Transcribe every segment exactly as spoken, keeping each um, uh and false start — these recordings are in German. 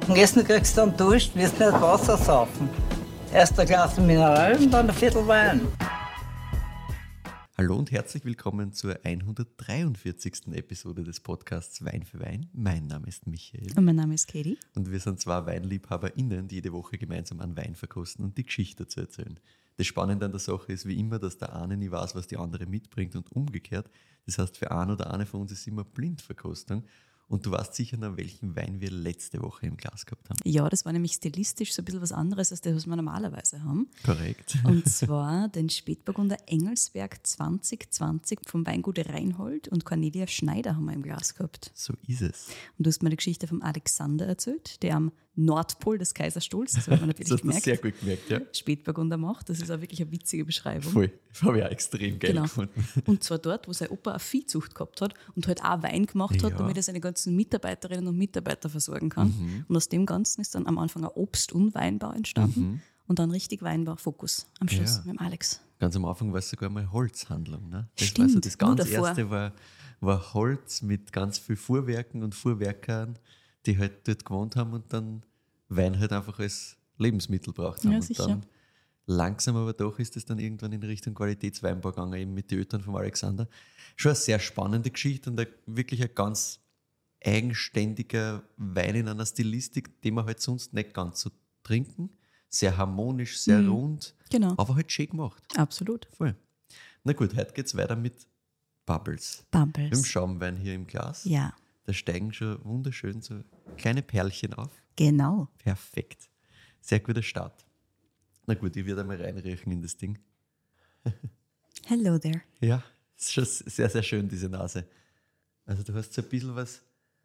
Und Essen kriegst du dann Durst, wirst nicht Wasser saufen. Erst ein Glas Mineral und dann ein Viertel Wein. Hallo und herzlich willkommen zur hundertdreiundvierzigsten Episode des Podcasts Wein für Wein. Mein Name ist Michael. Und mein Name ist Katie. Und wir sind zwei WeinliebhaberInnen, die jede Woche gemeinsam einen Wein verkosten und die Geschichte dazu erzählen. Das Spannende an der Sache ist wie immer, dass der eine nie weiß, was die andere mitbringt und umgekehrt. Das heißt, für einen oder eine von uns ist immer Blindverkostung. Und du weißt sicher noch, welchen Wein wir letzte Woche im Glas gehabt haben. Ja, das war nämlich stilistisch so ein bisschen was anderes als das, was wir normalerweise haben. Korrekt. Und zwar den Spätburgunder Engelsberg zwanzig zwanzig vom Weingut Reinhold und Cornelia Schneider haben wir im Glas gehabt. So ist es. Und du hast mir die Geschichte vom Alexander erzählt, der am Nordpol des Kaiserstuhls, das hat man natürlich das hat man gemerkt, sehr gut gemerkt, ja. Spätburgunder macht. Das ist auch wirklich eine witzige Beschreibung. Voll, das habe ich auch extrem geil Genau. gefunden. Und zwar dort, wo sein Opa eine Viehzucht gehabt hat und halt auch Wein gemacht hat, Ja. damit er seine ganzen Mitarbeiterinnen und Mitarbeiter versorgen kann. Mhm. Und aus dem Ganzen ist dann am Anfang ein Obst- und Weinbau entstanden Mhm. und dann richtig Weinbau-Fokus am Schluss Ja. mit dem Alex. Ganz am Anfang war es sogar mal Holzhandlung. Ne? Das Stimmt, war so das nur ganz davor. erste war, war Holz mit ganz viel Fuhrwerken und Fuhrwerkern, die halt dort gewohnt haben und dann Wein halt einfach als Lebensmittel braucht haben. Ja, und sicher. dann langsam aber doch ist es dann irgendwann in Richtung Qualitätsweinbau gegangen, eben mit den Eltern von Alexander. Schon eine sehr spannende Geschichte und ein, wirklich ein ganz eigenständiger Wein in einer Stilistik, den man halt sonst nicht ganz so trinken. Sehr harmonisch, sehr Mhm. rund, Genau, aber halt schön gemacht. absolut. Voll. Na gut, heute geht es weiter mit Bubbles. Mit dem Bumbles. Schaumwein hier im Glas. Ja, Da steigen schon wunderschön so kleine Perlchen auf. genau. Perfekt. Sehr guter Start. Na gut, ich werde einmal reinriechen in das Ding. Hello there. Ja, ist schon sehr, sehr schön, diese Nase. Also du hast so ein bisschen was,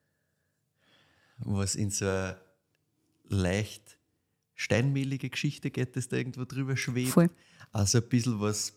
was in so eine leicht steinmehlige Geschichte geht, das da irgendwo drüber schwebt. Voll. Also ein bisschen was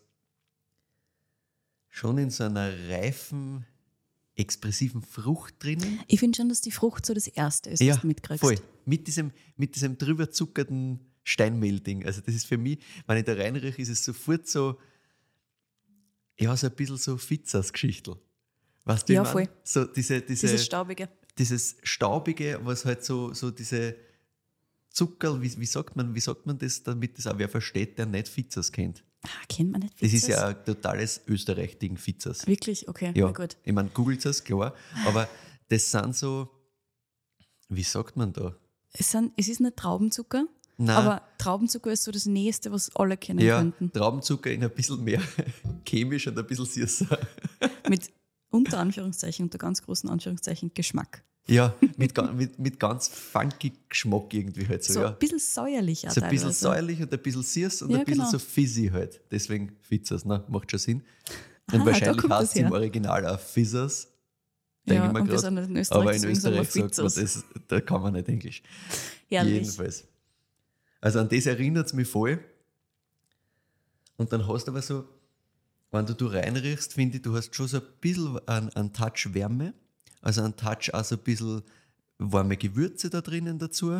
schon in so einer reifen, expressiven Frucht drinnen. Ich finde schon, dass die Frucht so das Erste ist, was du mitkriegst. voll. Mit diesem, mit diesem drüber zuckerten Steinmehl-Ding. Also das ist für mich, wenn ich da reinrieche, ist es sofort so, ja, so ein bisschen so Fizzas-Geschichtel. Weißt du, wie Ja, ich voll. mein? So diese, diese, Dieses Staubige. dieses Staubige, was halt so, so diese Zuckerl, wie, wie, sagt man, wie sagt man das, damit das auch wer versteht, der nicht Fizzas kennt? Ah, kennt man nicht Das Fizzas? ist ja ein totales Österreich-Ding, Fizzas. Wirklich? Okay, Ja, na gut. ich meine, googelt es, klar, aber das sind so, wie sagt man da? Es, sind, es ist nicht Traubenzucker, Nein. aber Traubenzucker ist so das Nächste, was alle kennen Ja, könnten. Traubenzucker in ein bisschen mehr chemisch und ein bisschen süßer. Mit unter Anführungszeichen, unter ganz großen Anführungszeichen Geschmack. Ja, mit, ga- mit, mit ganz funky Geschmack irgendwie halt so, So ja. ein bisschen säuerlich auch So ein bisschen teilweise. säuerlich und ein bisschen süß und Ja, ein bisschen genau. so fizzy halt. Deswegen Fizzas, ne? Macht schon Sinn. Und Ah, da wahrscheinlich kommt heißt das es im her. Original auch Fizzas. Denke Ja, ich mir und wir grad. sind nicht in Österreich, Aber in deswegen sagen wir Österreich sagt man, Fizzas. das, da kann man nicht Englisch. Herrlich. Jedenfalls. Also an das erinnert es mich voll. Und dann hast du aber so, wenn du, du reinriechst, finde ich, du hast schon so ein bisschen einen, einen Touch Wärme. Also einen Touch auch so ein bisschen warme Gewürze da drinnen dazu.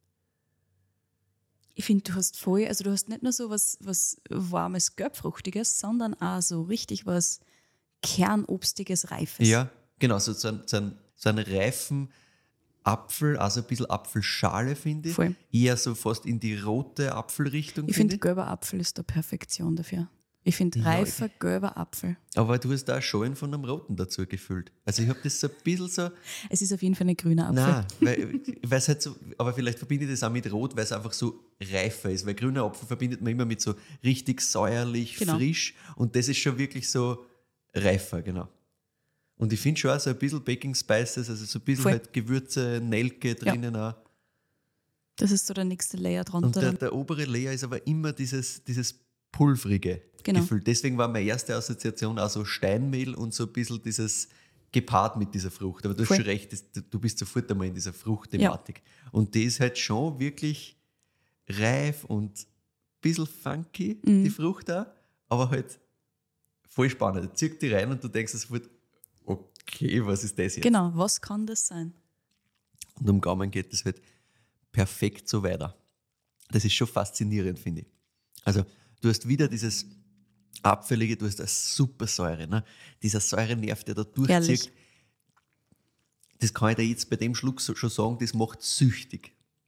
Ich finde, du hast voll, also du hast nicht nur so was, was warmes, gelbfruchtiges, sondern auch so richtig was Kernobstiges, Reifes. Ja, genau, so, so, ein, so, ein, so einen reifen Apfel, also ein bisschen Apfelschale, finde ich. Voll. Eher so fast in die rote Apfelrichtung, Ich finde finde, ich. gelber Apfel ist der Perfektion dafür. Ich finde, Ja, reifer, gelber Apfel. Aber du hast da auch Schalen von einem roten dazu gefüllt. Also ich habe das so ein bisschen so, Es ist auf jeden Fall ein grüner Apfel. nein, weil, weil es halt so, aber vielleicht verbinde ich das auch mit Rot, weil es einfach so reifer ist. Weil grüner Apfel verbindet man immer mit so richtig säuerlich, Genau. frisch und das ist schon wirklich so reifer, genau. Und ich finde schon auch so ein bisschen Baking Spices, also so ein bisschen Voll. halt Gewürze, Nelke drinnen auch. Das ist so der nächste Layer drunter. Und der, dann. der obere Layer ist aber immer dieses, dieses pulvrige Genau. Gefühl. Deswegen war meine erste Assoziation auch so Steinmehl und so ein bisschen dieses gepaart mit dieser Frucht. Aber du Voll. hast schon recht, das, du bist sofort einmal in dieser Fruchtthematik. Und die ist halt schon wirklich reif und ein bisschen funky, Mhm. die Frucht auch, aber halt voll spannend. Zieht die rein und du denkst sofort, okay, was ist das jetzt? Genau, was kann das sein? Und um Gaumen geht es halt perfekt so weiter. Das ist schon faszinierend, finde ich. Also du hast wieder dieses Abfällige, du hast eine super Säure. Ne? Dieser Säurenerv, der da durchzieht, Herrlich. das kann ich dir jetzt bei dem Schluck so- schon sagen, das macht süchtig.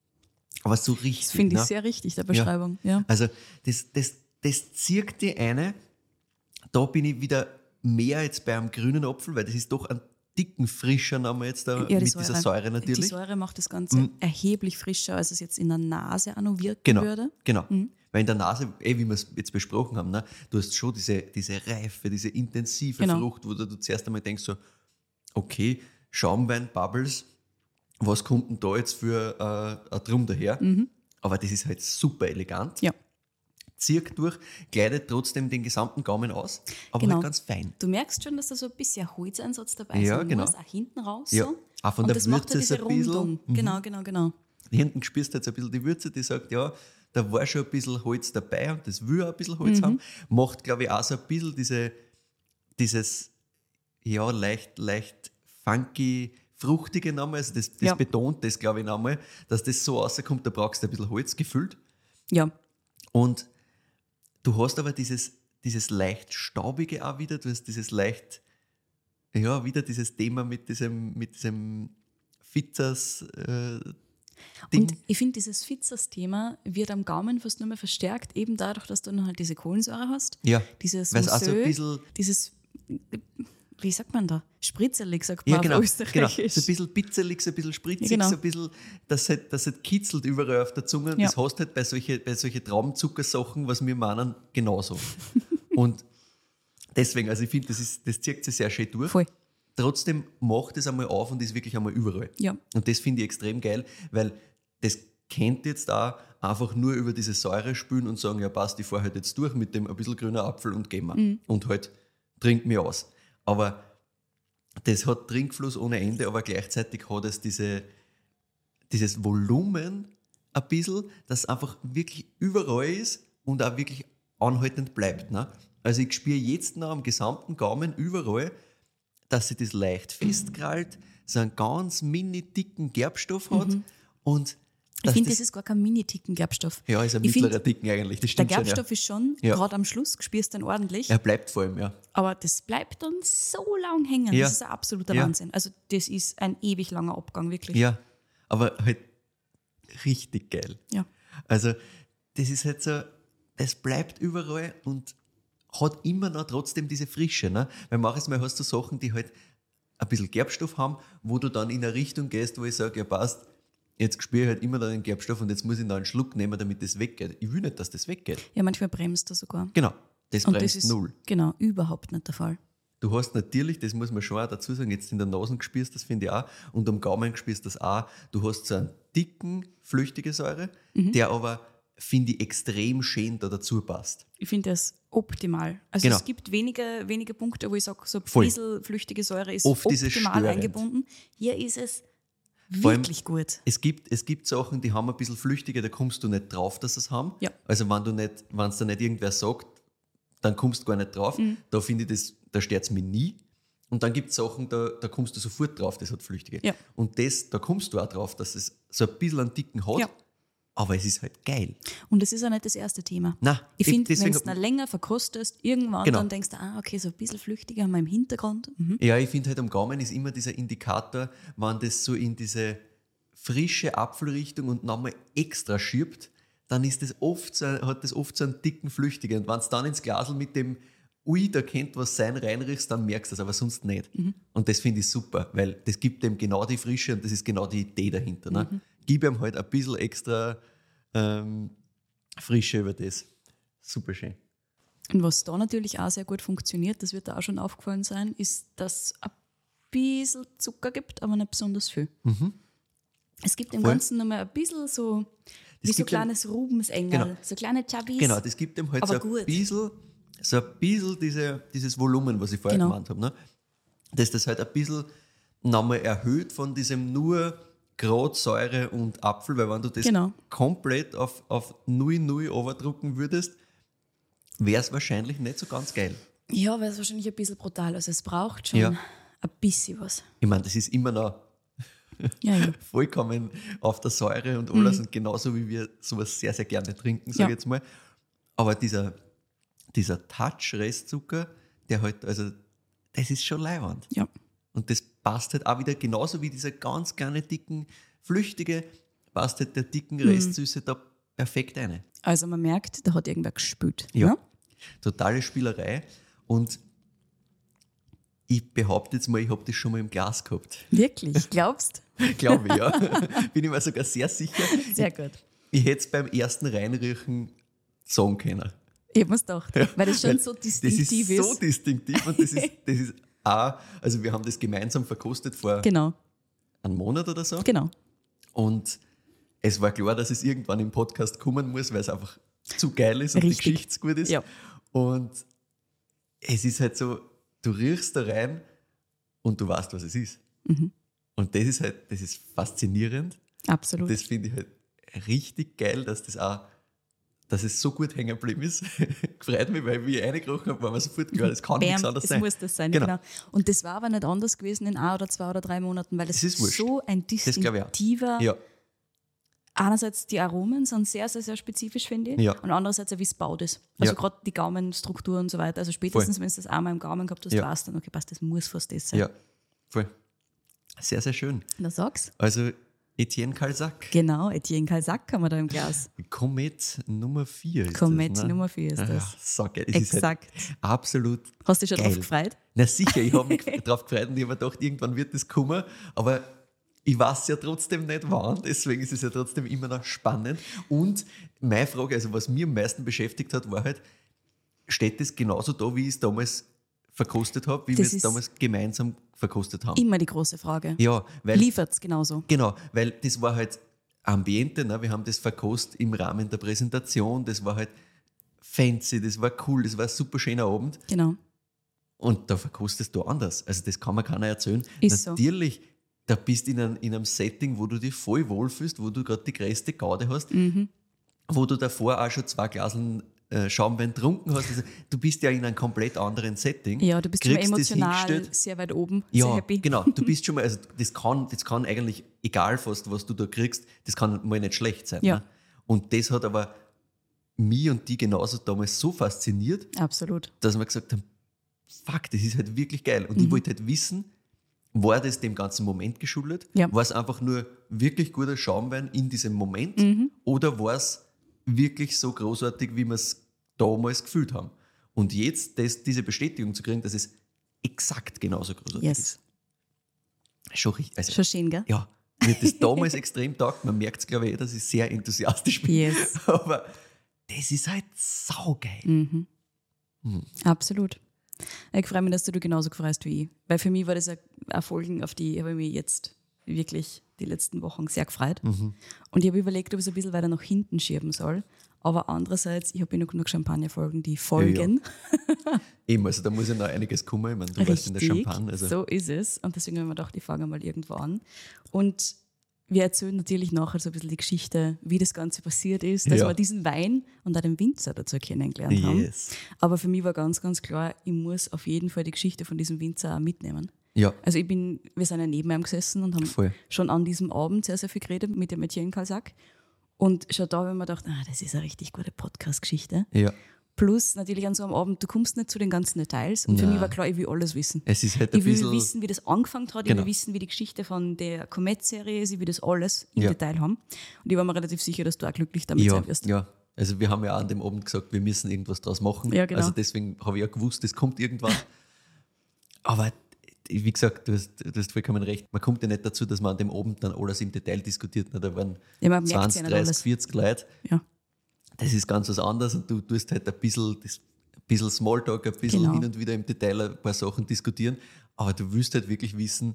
Aber so richtig. Das finde ich ne? sehr richtig, der Beschreibung. Ja. Ja. Also das, das, das zieht die eine. Da bin ich wieder mehr jetzt bei einem grünen Apfel, weil das ist doch ein dicken frischer Name jetzt da Ja, die mit dieser Säure natürlich. Die Säure macht das Ganze erheblich frischer, als es jetzt in der Nase auch noch wirken Genau, würde. genau. Weil in der Nase, eh, wie wir es jetzt besprochen haben, ne, du hast schon diese, diese reife, diese intensive Genau. Frucht, wo du, du zuerst einmal denkst so, okay, Schaumwein, Bubbles, was kommt denn da jetzt für äh, ein Drum daher? Aber das ist halt super elegant. Ja. Zirkt durch, gleitet trotzdem den gesamten Gaumen aus, aber Genau. halt ganz fein. Du merkst schon, dass da so ein bisschen Holzeinsatz dabei Ja, sein genau. muss, auch hinten raus. Ja, So. auch von Und der das macht ja Würze diese ein bisschen. Rundung. Mhm. Genau, genau, genau. Hinten spürst du jetzt ein bisschen die Würze, die sagt, ja, da war schon ein bisschen Holz dabei und das will auch ein bisschen Holz haben. Macht, glaube ich, auch so ein bisschen diese, dieses, ja, leicht, leicht funky, fruchtige Name. Also das, das Ja. betont das, glaube ich, nochmal, dass das so rauskommt, da brauchst du ein bisschen Holz gefüllt. Ja, Und du hast aber dieses, dieses leicht staubige auch wieder, du hast dieses leicht, ja, wieder dieses Thema mit diesem, mit diesem Fitzers äh, Ding. und ich finde, dieses Fitzers-Thema wird am Gaumen fast nur mehr verstärkt, eben dadurch, dass du noch halt diese Kohlensäure hast. Ja, Dieses weil es auch so ein Mousseux, bisschen, dieses, wie sagt man da? Spritzerlig, sagt ja, man genau, auf genau, so Österreichisch. ein bisschen pizzelig, so ein bisschen spritzig, Ja, genau. so ein bisschen, das halt, das halt kitzelt überall auf der Zunge. Ja. Das hast halt bei solchen bei solche Traubenzuckersachen, was wir meinen, genauso. Und deswegen, also ich finde, das, ist, das zieht sich sehr schön durch. Voll. Trotzdem macht es einmal auf und ist wirklich einmal überall. Ja. Und das finde ich extrem geil, weil das kennt jetzt auch einfach nur über diese Säure spülen und sagen, ja passt, ich fahre halt jetzt durch mit dem ein bisschen grüner Apfel und gehen wir. Mhm. Und halt trink mir aus. Aber das hat Trinkfluss ohne Ende, aber gleichzeitig hat es diese, dieses Volumen ein bisschen, das einfach wirklich überall ist und auch wirklich anhaltend bleibt. Ne? Also ich spüre jetzt noch am gesamten Gaumen überall, dass sich das leicht festkrallt, so einen ganz mini dicken Gerbstoff hat und Ich dass finde, das ist gar kein Mini-Ticken-Gerbstoff. ja, ist ein Ich mittlerer find, Dicken eigentlich, das Der stimmt schon. Gerbstoff ist schon, Ja. gerade am Schluss, spürst du dann ordentlich, Ja. Er bleibt vor allem, ja. aber das bleibt dann so lang hängen. Ja. Das ist ein absoluter Ja. Wahnsinn. Also das ist ein ewig langer Abgang, wirklich. Ja, aber halt richtig geil. Ja. Also das ist halt so, das bleibt überall und hat immer noch trotzdem diese Frische. Ne? Weil manches Mal hast du Sachen, die halt ein bisschen Gerbstoff haben, wo du dann in eine Richtung gehst, wo ich sage, ja passt, jetzt spüre ich halt immer noch den Gerbstoff und jetzt muss ich noch einen Schluck nehmen, damit das weggeht. Ich will nicht, dass das weggeht. Ja, manchmal bremst er sogar. Genau, das Und bremst das ist null. genau überhaupt nicht der Fall. Du hast natürlich, das muss man schon auch dazu sagen, jetzt in der Nase gespürst, das finde ich auch, und am Gaumen gespürst das auch, du hast so einen dicken, flüchtige Säure, Mhm. der aber, finde ich, extrem schön da dazu passt. Ich finde das optimal. Also Genau. es gibt wenige, wenige Punkte, wo ich sage, so ein Voll. bisschen flüchtige Säure ist Oft ist es optimal störend. eingebunden. Hier ist es Vor allem- wirklich gut. Es gibt, es gibt Sachen, die haben ein bisschen flüchtiger, da kommst du nicht drauf, dass sie es haben. Ja. Also wenn du nicht, wenn es da nicht irgendwer sagt, dann kommst du gar nicht drauf. Mhm. Da finde ich das, da stört es mich nie. Und dann gibt es Sachen, da, da kommst du sofort drauf, das hat flüchtige. Ja. Und das, da kommst du auch drauf, dass es so ein bisschen einen dicken hat, Ja. aber es ist halt geil. Und das ist auch nicht das erste Thema. Nein, Ich de- finde, wenn deswegen- du es noch länger verkostest, irgendwann Genau. dann denkst du, ah, okay, so ein bisschen flüchtiger haben wir im Hintergrund. Mhm. Ja, ich finde halt am Gaumen ist immer dieser Indikator, wenn das so in diese frische Apfelrichtung und nochmal extra schiebt, dann ist das oft so, hat das oft so einen dicken Flüchtigen. Und wenn es dann ins Glasl mit dem Ui, da kennt was sein reinriechst, dann merkst du es, aber sonst nicht. Und das finde ich super, weil das gibt dem genau die Frische und das ist genau die Idee dahinter. Ne? Gib ihm halt ein bisschen extra ähm, Frische über das. Super schön. Und was da natürlich auch sehr gut funktioniert, das wird da auch schon aufgefallen sein, ist, dass es ein bisschen Zucker gibt, aber nicht besonders viel. Es gibt im Voll. Ganzen nochmal ein bisschen so, wie Das so ein gibt dem- kleines Rubensengel, Genau. so kleine Chubbies. Genau, das gibt ihm halt Aber so ein gut. bisschen, so ein bisschen diese, dieses Volumen, was ich vorher Genau. gemeint habe. Ne? Dass das halt ein bisschen nochmal erhöht von diesem nur Grad Säure und Apfel, weil wenn du das Genau. komplett auf, auf null Komma null overdrucken würdest, wäre es wahrscheinlich nicht so ganz geil. Ja, wäre es wahrscheinlich ein bisschen brutal. Also es braucht schon Ja. ein bisschen was. Ich meine, das ist immer noch Ja, ja. vollkommen auf der Säure und alles und genauso wie wir sowas sehr, sehr gerne trinken, sage Ja. ich jetzt mal. Aber dieser, dieser Touch-Restzucker, der halt, also das ist schon leiwand. ja. Und das passt halt auch wieder genauso wie dieser ganz kleine, dicken, flüchtige, passt halt der dicken Restsüße da perfekt rein. Also man merkt, da hat irgendwer gespült. Ja, Ne? totale Spielerei. Und ich behaupte jetzt mal, ich habe das schon mal im Glas gehabt. Wirklich? Glaubst? Glaube ich, ja. Bin ich mir sogar sehr sicher. Sehr gut. Ich hätte es beim ersten Reinriechen sagen können. Ich habe mir's gedacht, weil das schon so distinktiv das ist. ist. so distinktiv und das ist, das ist auch, also wir haben das gemeinsam verkostet vor Genau, einem Monat oder so. genau. Und es war klar, dass es irgendwann im Podcast kommen muss, weil es einfach zu geil ist und Richtig. die Geschichte gut ist. Ja. Und es ist halt so, du riechst da rein und du weißt, was es ist. Mhm. Und das ist halt, das ist faszinierend. Absolut. Das finde ich halt richtig geil, dass das auch, dass es so gut hängen geblieben ist. Gefreut mich, weil wie ich reingerochen habe, war mir sofort klar, das kann Bam, nichts anderes es sein. muss das sein, Genau. genau. Und das war aber nicht anders gewesen in ein oder zwei oder drei Monaten, weil es Das ist wurscht. so ein Das glaube ich auch. distinktiver, Ja, einerseits die Aromen sind sehr, sehr, sehr spezifisch, finde ich, Ja. und andererseits auch, wie es baut ist. Also Ja. gerade die Gaumenstruktur und so weiter. Also spätestens, wenn du das einmal im Gaumen gehabt hast, Ja. weißt du dann, okay, passt, das muss fast das sein. ja, voll. Sehr, sehr schön. Na sag's. Also Etienne Calzac, Genau, Etienne Calzac haben wir da im Glas. Komet Nummer vier ist Komet das, ne? Nummer vier ist Ja, das. so geil. Es ist halt Exakt. absolut Hast du dich schon geil. drauf gefreut? Na sicher, ich habe mich darauf gefreut und ich habe mir gedacht, irgendwann wird das kommen, aber ich weiß ja trotzdem nicht wann, deswegen ist es ja trotzdem immer noch spannend. Und meine Frage, also was mich am meisten beschäftigt hat, war halt, steht das genauso da, wie ich es damals verkostet habe, wie Das wir es ist damals gemeinsam verkostet haben? Immer die große Frage. Ja, weil Liefert's genauso? Genau, weil das war halt Ambiente, ne? Wir haben das verkostet im Rahmen der Präsentation, das war halt fancy, das war cool, das war ein super schöner Abend Genau. und da verkostest du anders. Also das kann mir keiner erzählen. Ist so. Natürlich, da bist du in einem, in einem Setting, wo du dich voll wohlfühlst, wo du gerade die größte Gaude hast, Mhm. wo du davor auch schon zwei Glaseln äh, Schaumwein getrunken hast. Also, du bist ja in einem komplett anderen Setting. Ja, du bist schon mal kriegst das emotional hingestellt. sehr weit oben, sehr Ja, happy. genau. Du bist schon mal, also das kann, das kann eigentlich, egal fast, was du da kriegst, das kann mal nicht schlecht sein. Ja. Ne? Und das hat aber mich und die genauso damals so fasziniert, Absolut. dass wir gesagt haben, fuck, das ist halt wirklich geil. Und Mhm. ich wollte halt wissen, war das dem ganzen Moment geschuldet? Ja. War es einfach nur wirklich guter Schaumwein in diesem Moment? Mhm. Oder war es wirklich so großartig, wie wir es damals gefühlt haben? Und jetzt das, diese Bestätigung zu kriegen, dass es exakt genauso großartig Yes. ist. Schon richtig. Also, Schon schön, gell? ja, mir hat das damals extrem taugt. Man merkt es, glaube ich, eh, dass ich sehr enthusiastisch bin. Yes. Aber das ist halt saugeil. Mhm. Mhm. Absolut. Ich freue mich, dass du dich genauso freust wie ich. Weil für mich war das eine Erfolg, auf die habe ich mich jetzt wirklich die letzten Wochen sehr gefreut. Mhm. Und ich habe überlegt, ob ich es ein bisschen weiter nach hinten schieben soll. Aber andererseits, ich habe noch genug Champagnerfolgen, die folgen. Eben, also da muss ja noch einiges kommen. Ich meine, du warst in der Champagne. Also. So ist es. Und deswegen habe ich mir gedacht, ich fange mal irgendwo an. Und wir erzählen natürlich nachher so ein bisschen die Geschichte, wie das Ganze passiert ist, dass Ja. wir diesen Wein und auch den Winzer dazu kennengelernt haben. Yes. Aber für mich war ganz, ganz klar, ich muss auf jeden Fall die Geschichte von diesem Winzer auch mitnehmen. Ja, Also ich bin, wir sind ja neben ihm gesessen und haben voll. schon an diesem Abend sehr, sehr viel geredet mit dem Etienne Calzac. Und schon da habe ich mir gedacht, ah, das ist eine richtig gute Podcast-Geschichte. Ja. Plus natürlich an so einem Abend, du kommst nicht zu den ganzen Details. Und für Nein. mich war klar, ich will alles wissen. Es ist halt ein Ich will bisschen. wissen, wie das angefangen hat. Ich Genau. will wissen, wie die Geschichte von der Comet-Serie ist. Ich will das alles im Ja. Detail haben. Und ich war mir relativ sicher, dass du auch glücklich damit Ja, sein wirst. ja. Also wir haben ja auch an dem Abend gesagt, wir müssen irgendwas draus machen. Ja, genau. Also deswegen habe ich ja gewusst, das kommt irgendwann. Aber wie gesagt, du hast, du hast vollkommen recht. Man kommt ja nicht dazu, dass man an dem Abend dann alles im Detail diskutiert. Da waren Ja, man merkt ja zwanzig, nicht dreißig, alles. vierzig Leute. Ja. Das ist ganz was anderes und du tust halt ein bisschen, das, ein bisschen Smalltalk, ein bisschen Genau. hin und wieder im Detail ein paar Sachen diskutieren. Aber du willst halt wirklich wissen,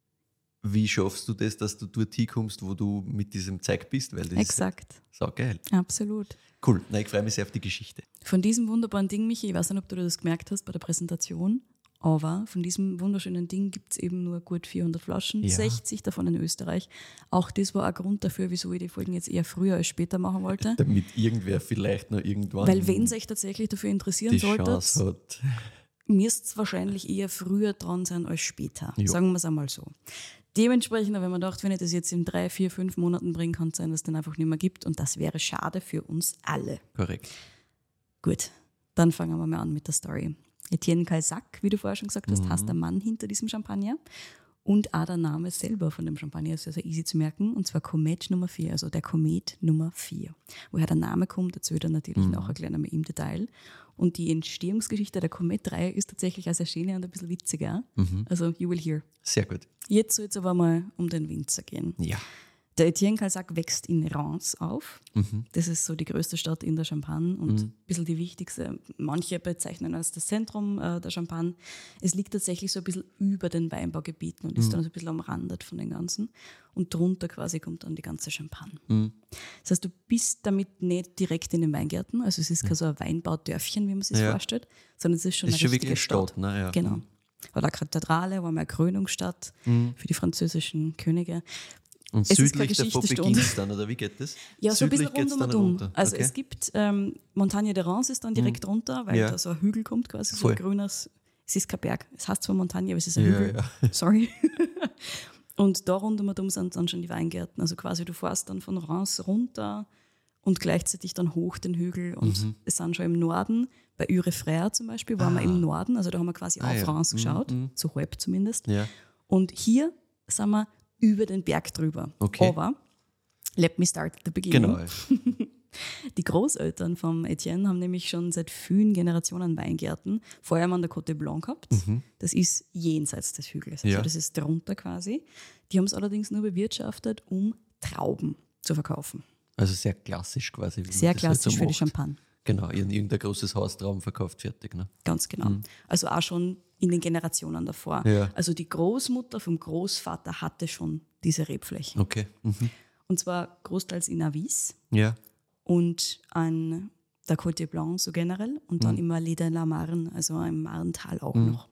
wie schaffst du das, dass du dort hinkommst, wo du mit diesem Zeug bist, weil das Exakt. ist sau geil. Absolut. Cool, na, ich freue mich sehr auf die Geschichte. Von diesem wunderbaren Ding, Michi, ich weiß nicht, ob du das gemerkt hast bei der Präsentation, aber von diesem wunderschönen Ding gibt es eben nur gut vierhundert Flaschen, Ja. sechzig davon in Österreich. Auch das war ein Grund dafür, wieso ich die Folgen jetzt eher früher als später machen wollte. Damit irgendwer vielleicht noch irgendwann Weil wenn es euch tatsächlich dafür interessieren die solltet, Chance hat. müsst es wahrscheinlich eher früher dran sein als später. Ja. Sagen wir es einmal so. Dementsprechend habe ich mir gedacht, wenn ich das jetzt in drei, vier, fünf Monaten bringe, kann es sein, dass es den einfach nicht mehr gibt. Und das wäre schade für uns alle. Korrekt. Gut, dann fangen wir mal an mit der Story. Etienne Calzac, wie du vorher schon gesagt hast, Mhm. heißt der Mann hinter diesem Champagner. Und auch der Name selber von dem Champagner ist sehr, sehr easy zu merken, und zwar Komet Nummer vier, also der Komet Nummer vier. Woher der Name kommt, erzählt er natürlich mhm. nachher gleich noch mal im Detail. Und die Entstehungsgeschichte der Komet-Reihe ist tatsächlich auch sehr schön und ein bisschen witziger. Mhm. Also, you will hear. Sehr gut. Jetzt soll es aber mal um den Winzer gehen. Ja. Der Etienne Calsac wächst in Reims auf. Mhm. Das ist so die größte Stadt in der Champagne und Mhm. ein bisschen die wichtigste. Manche bezeichnen als das Zentrum äh, der Champagne. Es liegt tatsächlich so ein bisschen über den Weinbaugebieten und ist Mhm. dann so ein bisschen umrandet von den ganzen. Und drunter quasi kommt dann die ganze Champagne. Mhm. Das heißt, du bist damit nicht direkt in den Weingärten. Also es ist kein so ein Weinbaudörfchen, wie man sich Ja. vorstellt, sondern es ist schon Das ist eine schon richtige wirklich eine Stadt. Stadt, ne? Ja. Genau. Mhm. War eine Kathedrale, war mal eine Krönungsstadt Mhm. für die französischen Könige. Und Es ist keine südlich davon Geschichtsstunde. beginnt es dann, oder wie geht das? Ja, so ein bisschen Südlich geht's rund um dann und um. runter. Also Okay. es gibt ähm, Montagne de Reims ist dann direkt runter, weil Ja. da so ein Hügel kommt quasi, so Voll. ein grünes, es ist kein Berg, es heißt zwar Montagne, aber es ist ein Ja, Hügel, ja. sorry. Und da rund um und um sind dann schon die Weingärten, also quasi du fährst dann von Reims runter und gleichzeitig dann hoch den Hügel und Mhm. es sind schon im Norden, bei Ure-Frère zum Beispiel, waren wir Ah. im Norden, also da haben wir quasi Ah, auf ja. Reims Mhm, geschaut, mhm. so halb zumindest. Ja. Und hier sind wir über den Berg drüber. Okay. Aber, let me start at the beginning. Genau. Die Großeltern vom Etienne haben nämlich schon seit vielen Generationen Weingärten, vor allem an der Côte Blanc gehabt. Das ist jenseits des Hügels, also Ja. das ist drunter quasi. Die haben es allerdings nur bewirtschaftet, um Trauben zu verkaufen. Also sehr klassisch quasi. wie man Sehr das halt so klassisch für die macht. Champagne, Genau, in irgendein großes Haus Trauben verkauft, fertig. Ne? ganz genau. Also auch schon in den Generationen davor. Ja. Also die Großmutter vom Großvater hatte schon diese Rebflächen. Okay. Mhm. Und zwar großteils in Avis Ja. und an der Côte Blanc so generell und dann immer Les de la Marne, also im Marntal auch noch.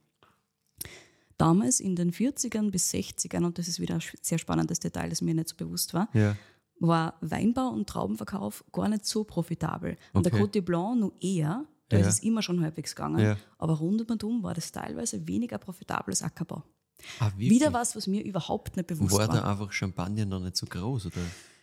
Damals in den vierzigern bis sechzigern, und das ist wieder ein sehr spannendes Detail, das mir nicht so bewusst war, Ja. war Weinbau und Traubenverkauf gar nicht so profitabel. An der Okay. Côte Blanc nur eher, da Ja. ist es immer schon halbwegs gegangen, Ja. aber rund um und um war das teilweise weniger profitabel als Ackerbau. Ah, wirklich? Wieder was, was mir überhaupt nicht bewusst War war. da einfach Champagner noch nicht so groß? Oder?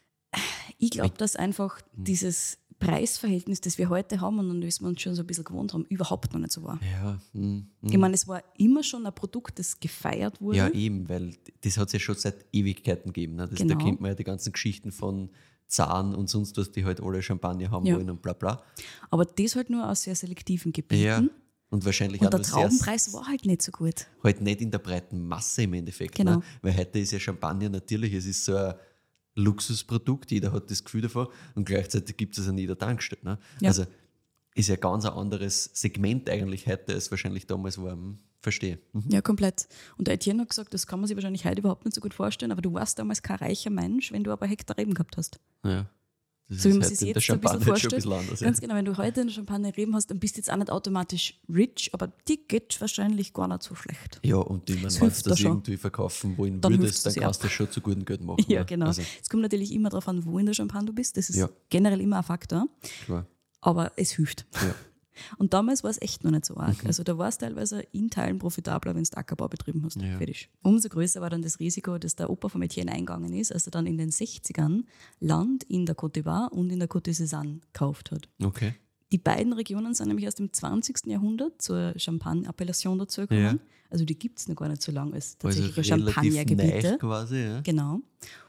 Ich glaube, dass einfach dieses Preisverhältnis, das wir heute haben und an das wir uns schon so ein bisschen gewohnt haben, überhaupt noch nicht so war. Ja. Mhm. Ich meine, es war immer schon ein Produkt, das gefeiert wurde. Ja, eben, weil das hat es ja schon seit Ewigkeiten gegeben. Ne? Das, Genau. Da kennt man ja die ganzen Geschichten von Zaren und sonst was, die halt alle Champagner haben Ja. wollen und bla bla. Aber das halt nur aus sehr selektiven Gebieten. Ja. Und wahrscheinlich Und auch der nur sehr, Traubenpreis war halt nicht so gut. halt nicht in der breiten Masse im Endeffekt. Genau. Ne? Weil heute ist ja Champagner natürlich, es ist so ein Luxusprodukt, jeder hat das Gefühl davon und gleichzeitig gibt es an jeder Tankstelle. Ne? Ja. Also ist ja ganz ein anderes Segment eigentlich heute, als wahrscheinlich damals war. Hm, Verstehe. Mhm. Ja, komplett. Und der Etienne hat gesagt, das kann man sich wahrscheinlich heute überhaupt nicht so gut vorstellen, aber du warst damals kein reicher Mensch, wenn du aber Hektar Reben gehabt hast. Ja. Das So wie ist man heute sich in der jetzt so ein bisschen Champagne schon ein vorstellt. bisschen anders. Ganz Ja. genau, wenn du heute eine Champagne Reben hast, dann bist du jetzt auch nicht automatisch rich, aber die geht wahrscheinlich gar nicht so schlecht. Ja, und ich meine, Das wenn du hilft da das schon. irgendwie verkaufen wollen Dann würdest, hilft's dann sehr. kannst du das schon zu gutem Geld machen. Ja, ne? genau. Also, Es kommt natürlich immer darauf an, wo in der Champagne du bist. Das ist Ja. generell immer ein Faktor, klar. aber es hilft. Ja. Und damals war es echt noch nicht so arg. Also da war es teilweise in Teilen profitabler, wenn du Ackerbau betrieben hast. Ja. Fertig. Umso größer war dann das Risiko, dass der Opa vom Etienne eingegangen ist, als er dann in den sechzigern Land in der Côte d'Ivoire und in der Côte de Sézanne gekauft hat. Okay. Die beiden Regionen sind nämlich erst im zwanzigsten Jahrhundert zur Champagne-Appellation dazugekommen. Ja. Also die gibt es noch gar nicht so lange als Also tatsächliche relativ Champagnergebiete. neu quasi, ja. Genau.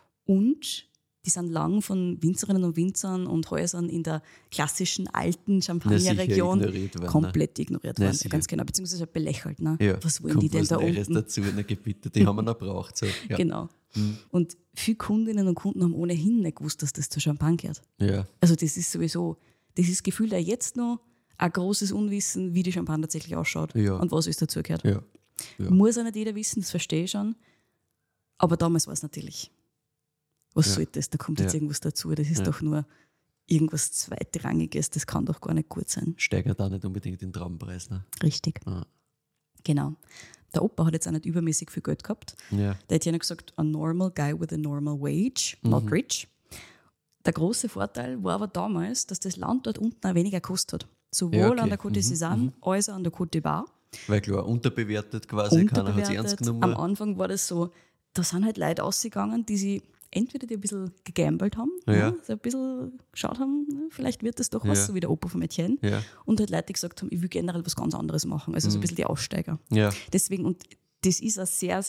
Und die sind lang von Winzerinnen und Winzern und Häusern in der klassischen alten Champagner-Region ignoriert worden, ne? komplett ignoriert Na, worden. sicher. Ganz genau, beziehungsweise belächelt. Ne? Ja, Was wollen kommt die denn was da Neues unten? dazu in der Gebiete, die haben wir noch braucht. So. Ja. Genau. Und viele Kundinnen und Kunden haben ohnehin nicht gewusst, dass das zu Champagne gehört. Ja. Also das ist sowieso, das ist gefühlt auch jetzt noch ein großes Unwissen, wie die Champagne tatsächlich ausschaut Ja. und was ist dazu gehört. Ja. Ja. Muss auch nicht jeder wissen, das verstehe ich schon. Aber damals war es natürlich, was Ja. soll das? Da kommt jetzt Ja. irgendwas dazu. Das ist Ja. doch nur irgendwas Zweitrangiges. Das kann doch gar nicht gut sein. Steigert auch nicht unbedingt den Traumpreis. Ne? Richtig. Ja. Genau. Der Opa hat jetzt auch nicht übermäßig viel Geld gehabt. Ja. Der Etienne hat gesagt, a normal guy with a normal wage, not Mhm. rich. Der große Vorteil war aber damals, dass das Land dort unten auch weniger gekostet hat. Sowohl Ja, okay. an der Côte de Mhm, Sézanne mhm. als auch an der Côte d'Ivoire. Weil klar, unterbewertet quasi, keiner hat sich ernst Unterbewertet. genommen. Am Anfang war das so, da sind halt Leute ausgegangen, die sie entweder die ein bisschen gegambelt haben, Ja. ne, so ein bisschen geschaut haben, ne, vielleicht wird das doch was, Ja. so wie der Opa von Etienne. Ja. Und halt Leute, die gesagt haben, ich will generell was ganz anderes machen, also so ein bisschen die Aussteiger. Ja. Deswegen, und das ist ein sehr, sehr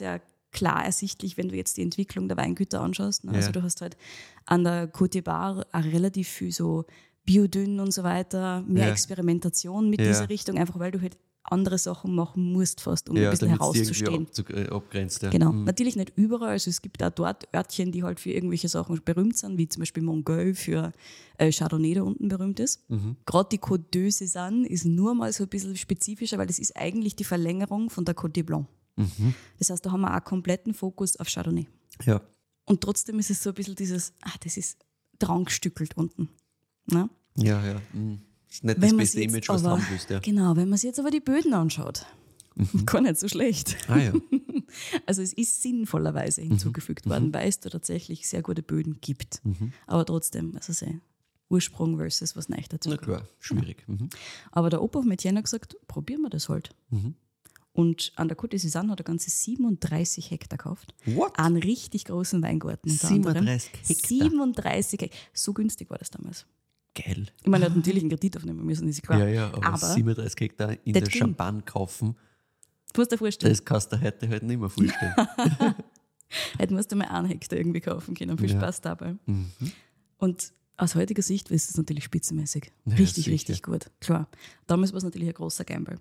klar ersichtlich, wenn du jetzt die Entwicklung der Weingüter anschaust. Ne? Ja. Also du hast halt an der Côte d'Ivoire auch relativ viel so Biodünn und so weiter, mehr Ja. Experimentation mit Ja. dieser Richtung, einfach weil du halt andere Sachen machen musst fast, um Ja, ein bisschen damit es irgendwie herauszustehen. abzu- äh, abgrenzt. Ja. Genau, Mhm. natürlich nicht überall. Also es gibt auch dort Örtchen, die halt für irgendwelche Sachen berühmt sind, wie zum Beispiel Mongueuil für äh, Chardonnay da unten berühmt ist. Mhm. Gerade die Côte de Cézanne ist nur mal so ein bisschen spezifischer, weil das ist eigentlich die Verlängerung von der Côte de Blanc. Mhm. Das heißt, da haben wir auch kompletten Fokus auf Chardonnay. Ja. Und trotzdem ist es so ein bisschen dieses, ah, das ist drangstückelt unten. Ne? Ja, ja. Mhm. Ist nicht Wenn das man beste sich jetzt Image, was du aber- haben willst. Ja. Genau, wenn man sich jetzt aber die Böden anschaut, gar nicht so schlecht. Ah ja. Also es ist sinnvollerweise hinzugefügt worden, weil es da tatsächlich sehr gute Böden gibt. Aber trotzdem, also sehr Ursprung versus was Neues dazu. Na klar, schwierig. Mhm. Aber der Opa mit Jänner gesagt, probieren wir das halt. Mhm. Und an der Côte de Cézanne hat er ganze siebenunddreißig Hektar gekauft. What? Einen richtig großen Weingarten. Unter anderem. siebenunddreißig Hektar? siebenunddreißig Hektar. So günstig war das damals. Geil. Ich meine, er hat natürlich einen Kredit aufnehmen müssen, ist klar. Ja, ja, aber, aber siebenunddreißig Hektar in der der Ding- Champagne kaufen, du musst dir vorstellen, das kannst du heute halt nicht mehr vorstellen. heute musst du mal einen Hektar irgendwie kaufen können. Viel Ja. Spaß dabei. Mhm. Und aus heutiger Sicht ist es natürlich spitzenmäßig. Ja, richtig, sicher. richtig gut. Klar. Damals war es natürlich ein großer Gamble.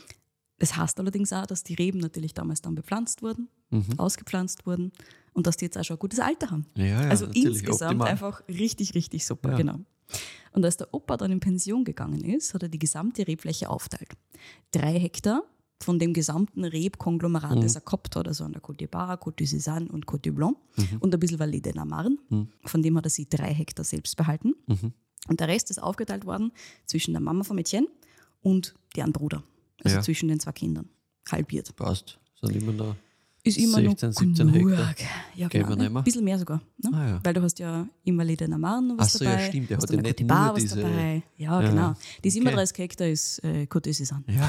Das heißt allerdings auch, dass die Reben natürlich damals dann bepflanzt wurden, Mhm. ausgepflanzt wurden und dass die jetzt auch schon ein gutes Alter haben. Ja, ja, also natürlich, insgesamt optimal. einfach richtig, richtig super, Ja. genau. Und als der Opa dann in Pension gegangen ist, hat er die gesamte Rebfläche aufteilt. Drei Hektar von dem gesamten Rebkonglomerat, Mhm. das er gehabt hat, also an der Côte d'Ivoire, Côte de Cézanne und Côte de Blanc Mhm. und ein bisschen Vallée de la Marne. Von dem hat er sie drei Hektar selbst behalten. Mhm. Und der Rest ist aufgeteilt worden zwischen der Mama von Etienne und deren Bruder. Also Ja. zwischen den zwei Kindern. Halbiert. Passt. Sind immer noch. Ist immer sechzehn, noch siebzehn genug. Hektar. Ja, Gehen genau. wir Ne? nicht mehr? Ein bisschen mehr sogar. Ne? Ah, ja. Weil du hast ja im Vallée de la Marne noch was Ach so, ja, dabei. stimmt, der hast hat an ja der nicht Côte nur d'Ivoire was diese- dabei. Ja, Ja, genau. Die okay. siebenunddreißig Hektar ist äh, Côte de Cézanne. Ja.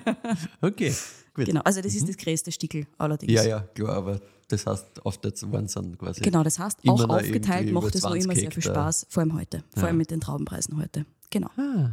Okay, gut. Genau, also das ist das größte Stickel allerdings. Ja, ja, klar, aber das heißt, auf der waren sind quasi. Genau, das heißt, immer auch noch aufgeteilt irgendwie macht über es noch immer zwanzig sehr viel Hektar. Spaß, vor allem heute. Vor Ja. allem mit den Traubenpreisen heute. Genau. Ah,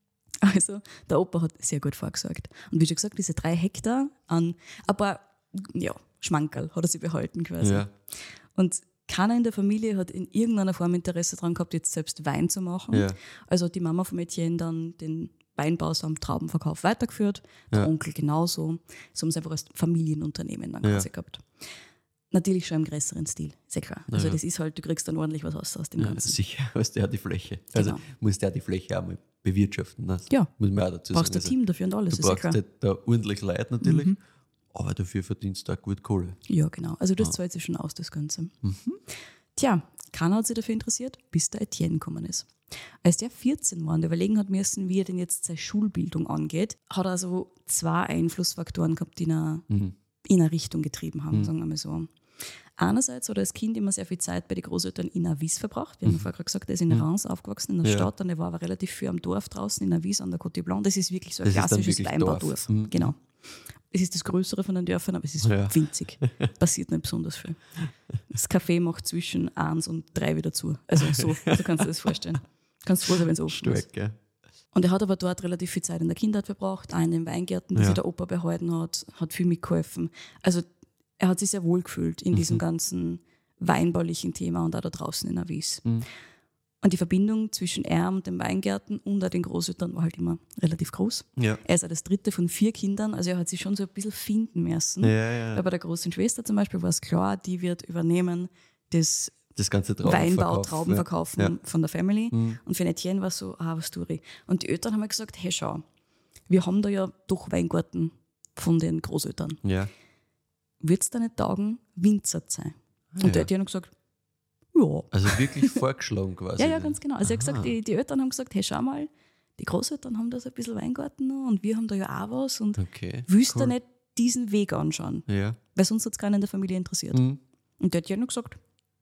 Also der Opa hat sehr gut vorgesorgt. Und wie schon gesagt, diese drei Hektar an ein paar, ja, Schmankerl hat er sie behalten quasi. ja. Und keiner in der Familie hat in irgendeiner Form Interesse daran gehabt, jetzt selbst Wein zu machen. Ja. Also hat die Mama von Etienne dann den Weinbau samt Traubenverkauf weitergeführt, der Ja. Onkel genauso. So haben sie einfach als Familienunternehmen dann Ja. quasi gehabt. Natürlich schon im größeren Stil, sehr klar. Also Ja. das ist halt, du kriegst dann ordentlich was aus, aus dem Ja, Ganzen. sicher, hast du ja die Fläche. Also Genau. musst du ja die Fläche auch mal bewirtschaften. Das Ja. muss man auch dazu Du brauchst sagen. ein Team dafür und alles, Du ist ja brauchst klar. halt da ordentlich Leute natürlich, aber dafür verdienst du auch gut Kohle. Ja, genau. Also Ah. das zahlt sich schon aus, das Ganze. Mhm. Tja, keiner hat sich dafür interessiert, bis der Etienne gekommen ist. Als der vierzehn war und überlegen hat müssen, wie er denn jetzt seine Schulbildung angeht, hat er so zwei Einflussfaktoren gehabt, die ihn auch Mhm. in eine Richtung getrieben haben, sagen wir mal so. Einerseits hat er als Kind immer sehr viel Zeit bei den Großeltern in Avis verbracht. Wir haben ja vorher gesagt, er ist in Reims aufgewachsen, in der Ja. Stadt, und er war aber relativ viel am Dorf draußen in Avis an der Côte de Blanc. Das ist wirklich so ein Das ist dann klassisches wirklich Weinbaudorf. Dorf. Mhm. Genau. Es ist das größere von den Dörfern, aber es ist Ja. winzig. Passiert nicht besonders viel. Das Café macht zwischen eins und drei wieder zu. Also so, so kannst du dir das vorstellen. Kannst froh sein, wenn es offen ist. Stark, gell? Und er hat aber dort relativ viel Zeit in der Kindheit verbracht, auch in den Weingärten, die Ja. sich der Opa behalten hat, hat viel mitgeholfen. Also er hat sich sehr wohl gefühlt in Mhm. diesem ganzen weinbaulichen Thema und auch da draußen in Avis. Mhm. Und die Verbindung zwischen er und den Weingärten und auch den Großeltern war halt immer relativ groß. Ja. Er ist auch das dritte von vier Kindern, also er hat sich schon so ein bisschen finden müssen. Ja, ja. Weil bei der großen Schwester zum Beispiel war es klar, die wird übernehmen das Das ganze Trauben Weinbau, Trauben verkaufen Ja. von der Family. Mhm. Und für den Etienne war es so, ah, was tue ich? Und die Eltern haben mir gesagt, hey, schau, wir haben da ja doch Weingarten von den Großeltern. Ja. Wird es da nicht taugen, Winzer zu sein? Ah, Und der ja. Etienne hat gesagt, ja. Also wirklich vorgeschlagen quasi. Ja, ja, ganz genau. Also er hat Aha. gesagt, die, die Eltern haben gesagt, hey, schau mal, die Großeltern haben da so ein bisschen Weingarten noch und wir haben da ja auch was und Okay. willst du cool. nicht diesen Weg anschauen? Ja. Weil sonst hat es keinen in der Familie interessiert. Mhm. Und der Etienne hat gesagt,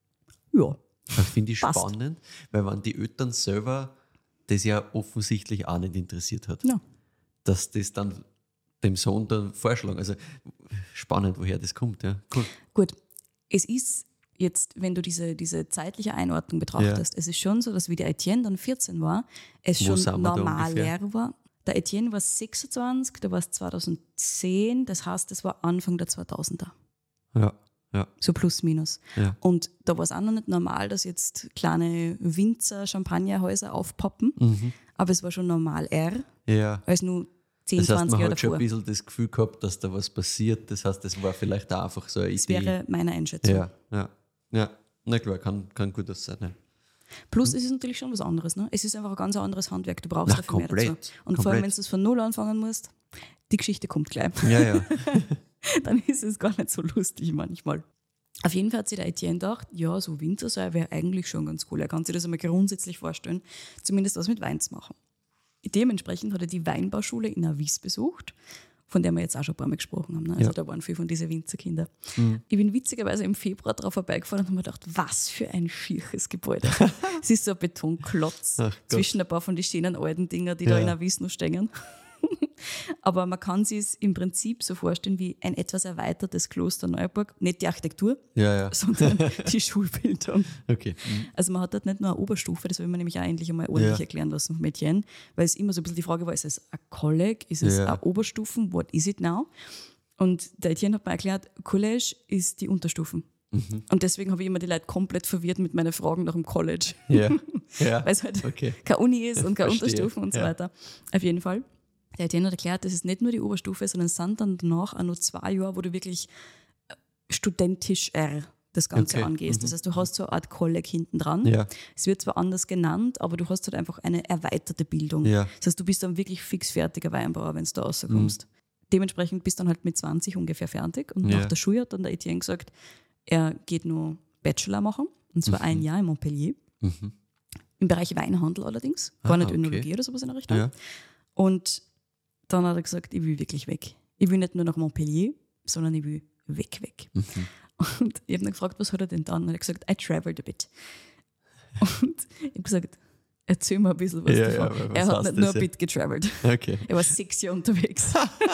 ja. Das finde ich Passt. spannend, weil wenn die Eltern selber das ja offensichtlich auch nicht interessiert hat, Ja. dass das dann dem Sohn dann vorschlagen. Also spannend, woher das kommt. Ja. Cool. Gut, es ist jetzt, wenn du diese, diese zeitliche Einordnung betrachtest, es ist schon so, dass wie der Etienne dann vierzehn war, es Wo schon sind wir da normaler war. Der Etienne war sechsundzwanzig, da war es zweitausendzehn, das heißt, das war Anfang der zweitausender. Ja. ja. So plus minus. Ja. Und da war es auch noch nicht normal, dass jetzt kleine Winzer-Champagnerhäuser aufpoppen, Mhm. aber es war schon normal eher Ja. als nur zehn, Das heißt, zwanzig man Jahre hat schon davor. ein bisschen das Gefühl gehabt, dass da was passiert. Das heißt, das war vielleicht auch einfach so eine Das Idee. wäre meine Einschätzung. Ja, ja, ja. Na klar, kann, kann gut das sein. Ja. Plus es ist natürlich schon was anderes. Ne? Es ist einfach ein ganz anderes Handwerk. Du brauchst Na, dafür mehr dazu. komplett, Und vor allem, komplett. wenn du es von Null anfangen musst, die Geschichte kommt gleich. Ja, ja. Dann ist es gar nicht so lustig manchmal. Auf jeden Fall hat sich der Etienne gedacht, ja, so Winzersäure wäre eigentlich schon ganz cool. Er kann sich das einmal grundsätzlich vorstellen, zumindest was mit Wein zu machen. Dementsprechend hat er die Weinbauschule in Avis besucht, von der wir jetzt auch schon ein paar Mal gesprochen haben. Ne? Also Ja. da waren viele von diesen Winzerkinder. Mhm. Ich bin witzigerweise im Februar drauf vorbeigefahren und habe mir gedacht, was für ein schieres Gebäude. Es ist so ein Betonklotz Ach Gott. zwischen ein paar von den schönen alten Dinger, die da Ja. in Avis noch stehen. Aber man kann sich es im Prinzip so vorstellen wie ein etwas erweitertes Kloster Neuburg. Nicht die Architektur, Ja, ja. sondern die Schulbildung. Okay. Mhm. Also man hat dort nicht nur eine Oberstufe, das will man nämlich auch endlich einmal ordentlich Ja. erklären lassen vom Etienne, weil es immer so ein bisschen die Frage war, ist es ein College, ist es Ja. eine Oberstufen, what is it now? Und der Etienne hat mir erklärt, College ist die Unterstufen. Mhm. Und deswegen habe ich immer die Leute komplett verwirrt mit meinen Fragen nach dem College, Ja. Ja. weil es halt Okay. keine Uni ist und keine Verstehe. Unterstufen und so Ja. weiter. Auf jeden Fall. Der Etienne hat erklärt, das ist nicht nur die Oberstufe, sondern es sind dann danach auch noch zwei Jahre, wo du wirklich studentisch R das Ganze Okay. angehst. Mhm. Das heißt, du hast so eine Art Kolleg hinten dran. Ja. Es wird zwar anders genannt, aber du hast halt einfach eine erweiterte Bildung. Ja. Das heißt, du bist dann wirklich fix fertiger Weinbauer, wenn du da rauskommst. Dementsprechend bist du dann halt mit zwanzig ungefähr fertig. Und Ja. nach der Schule hat dann der Etienne gesagt, er geht nur Bachelor machen, und zwar ein Jahr in Montpellier. Mhm. Im Bereich Weinhandel allerdings, gar Ah, nicht okay. Önologie oder sowas in der Richtung. Ja. Und dann hat er gesagt, ich will wirklich weg. Ich will nicht nur nach Montpellier, sondern ich will weg, weg. Mhm. Und ich habe ihn gefragt, was hat er denn dann? Und er hat gesagt, I traveled a bit. Und ich habe gesagt, erzähl mir ein bisschen was Ja, davon. ja, was er hat heißt nicht nur das, ein ja? bit getravelt. Okay. Er war sechs Jahre unterwegs.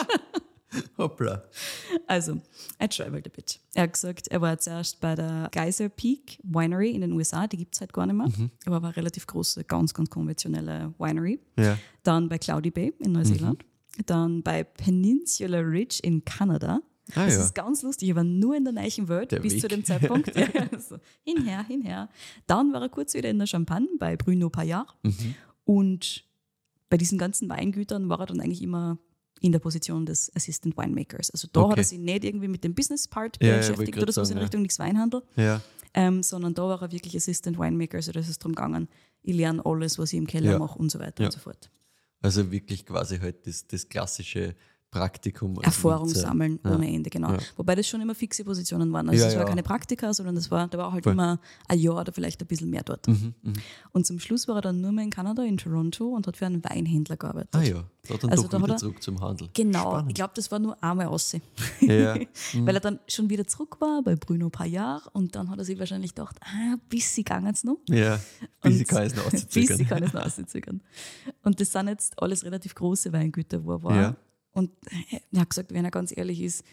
Hoppla. Also, I traveled a bit. Er hat gesagt, er war zuerst bei der Geyser Peak Winery in den U S A, die gibt es halt gar nicht mehr. Mhm. Aber war eine relativ große, ganz, ganz konventionelle Winery. Ja. Dann bei Cloudy Bay in Neuseeland. Dann bei Peninsula Ridge in Kanada. Ah, das ja. ist ganz lustig. Ich war nur in der neuen Welt Der bis Weg. zu dem Zeitpunkt. Ja, ja, so. Hinher, hinher. Dann war er kurz wieder in der Champagne bei Bruno Paillard. Mhm. Und bei diesen ganzen Weingütern war er dann eigentlich immer in der Position des Assistant Winemakers. Also da Okay. hat er sich nicht irgendwie mit dem Business-Part Ja, ja, beschäftigt wollte grad oder so in sagen, ja. Richtung nichts Weinhandel, Ja. ähm, sondern da war er wirklich Assistant Winemaker. Also da ist es darum gegangen, ich lerne alles, was ich im Keller Ja. mache und so weiter Ja. und so fort. Also wirklich quasi halt das, das klassische Praktikum. als Erfahrung Winzer. sammeln Ja. ohne Ende, genau. Ja. Wobei das schon immer fixe Positionen waren. Also Ja, es war ja. keine Praktika, sondern das war, da war halt Voll. immer ein Jahr oder vielleicht ein bisschen mehr dort. Mhm, mhm. Und zum Schluss war er dann nur mehr in Kanada, in Toronto und hat für einen Weinhändler gearbeitet. Ah ja, da dann Also doch da wieder hat er- zurück zum Handel. Genau, Spannend. ich glaube, das war nur einmal raus. Ja. Weil er dann schon wieder zurück war bei Bruno Paillard und dann hat er sich wahrscheinlich gedacht, ah, bis sie gegangen es noch. Ja, bis ich Und- kann es noch Bis auszuzögern. sie kann es noch auszuzögern. Und das sind jetzt alles relativ große Weingüter, wo er war. Ja. Und er hat gesagt, wenn er ganz ehrlich ist,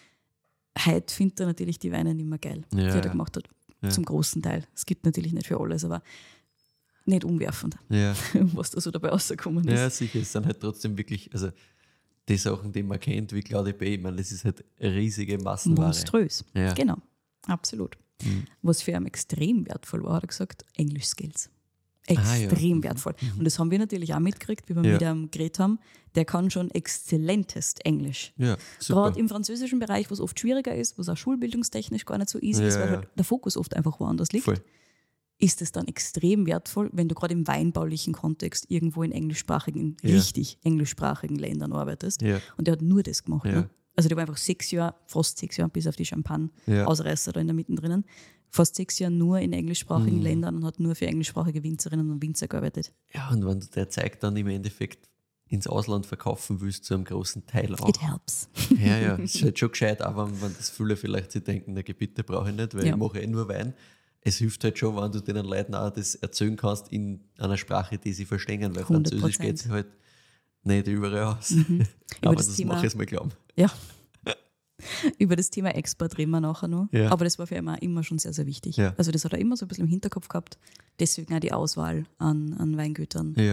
heute findet er natürlich die Weine nicht mehr geil, Ja, die er da ja. gemacht hat. Ja. Zum großen Teil. Es gibt natürlich nicht für alles, aber nicht umwerfend, Ja. was da so dabei rausgekommen ist. Ja, sicher. Es sind halt trotzdem wirklich, also die Sachen, die man kennt, wie Claude Bay, ich meine, das ist halt eine riesige Massenware. Monströs. Ja. Genau, absolut. Mhm. Was für ihn extrem wertvoll war, hat er gesagt, Englisch-Skills. Ah, ja. Extrem Mhm. wertvoll. Und das haben wir natürlich auch mitgekriegt, wie wir Ja. mit ihm geredet haben. Der kann schon exzellentest Englisch. Ja, super. Gerade im französischen Bereich, wo es oft schwieriger ist, wo es auch schulbildungstechnisch gar nicht so easy Ja, ist, weil ja. halt der Fokus oft einfach woanders liegt, Voll. ist es dann extrem wertvoll, wenn du gerade im weinbaulichen Kontext irgendwo in englischsprachigen, Ja. richtig englischsprachigen Ländern arbeitest. Ja. Und der hat nur das gemacht. Ja. Ne? Also der war einfach sechs Jahre, fast sechs Jahre, bis auf die Ja. Champagne-Ausreißer da in der Mitte drinnen, fast sechs Jahre nur in englischsprachigen Mhm. Ländern und hat nur für englischsprachige Winzerinnen und Winzer gearbeitet. Ja, und wenn du der Zeug dann im Endeffekt ins Ausland verkaufen willst, zu einem großen Teil auch. It helps. Ja, ja, ist halt schon gescheit, aber wenn das viele vielleicht sich denken, na bitte brauche ich nicht, weil Ja. ich mache eh nur Wein. Es hilft halt schon, wenn du den Leuten auch das erzählen kannst in einer Sprache, die sie verstehen, weil hundert Französisch Prozent. geht sich halt nicht überall aus. Über Aber das das, Thema- mache ich jetzt mal glauben. Ja. Über das Thema Export reden wir nachher noch. Ja. Aber das war für ihn auch immer schon sehr, sehr wichtig. Ja. Also das hat er immer so ein bisschen im Hinterkopf gehabt. Deswegen auch die Auswahl an, an Weingütern. Ja,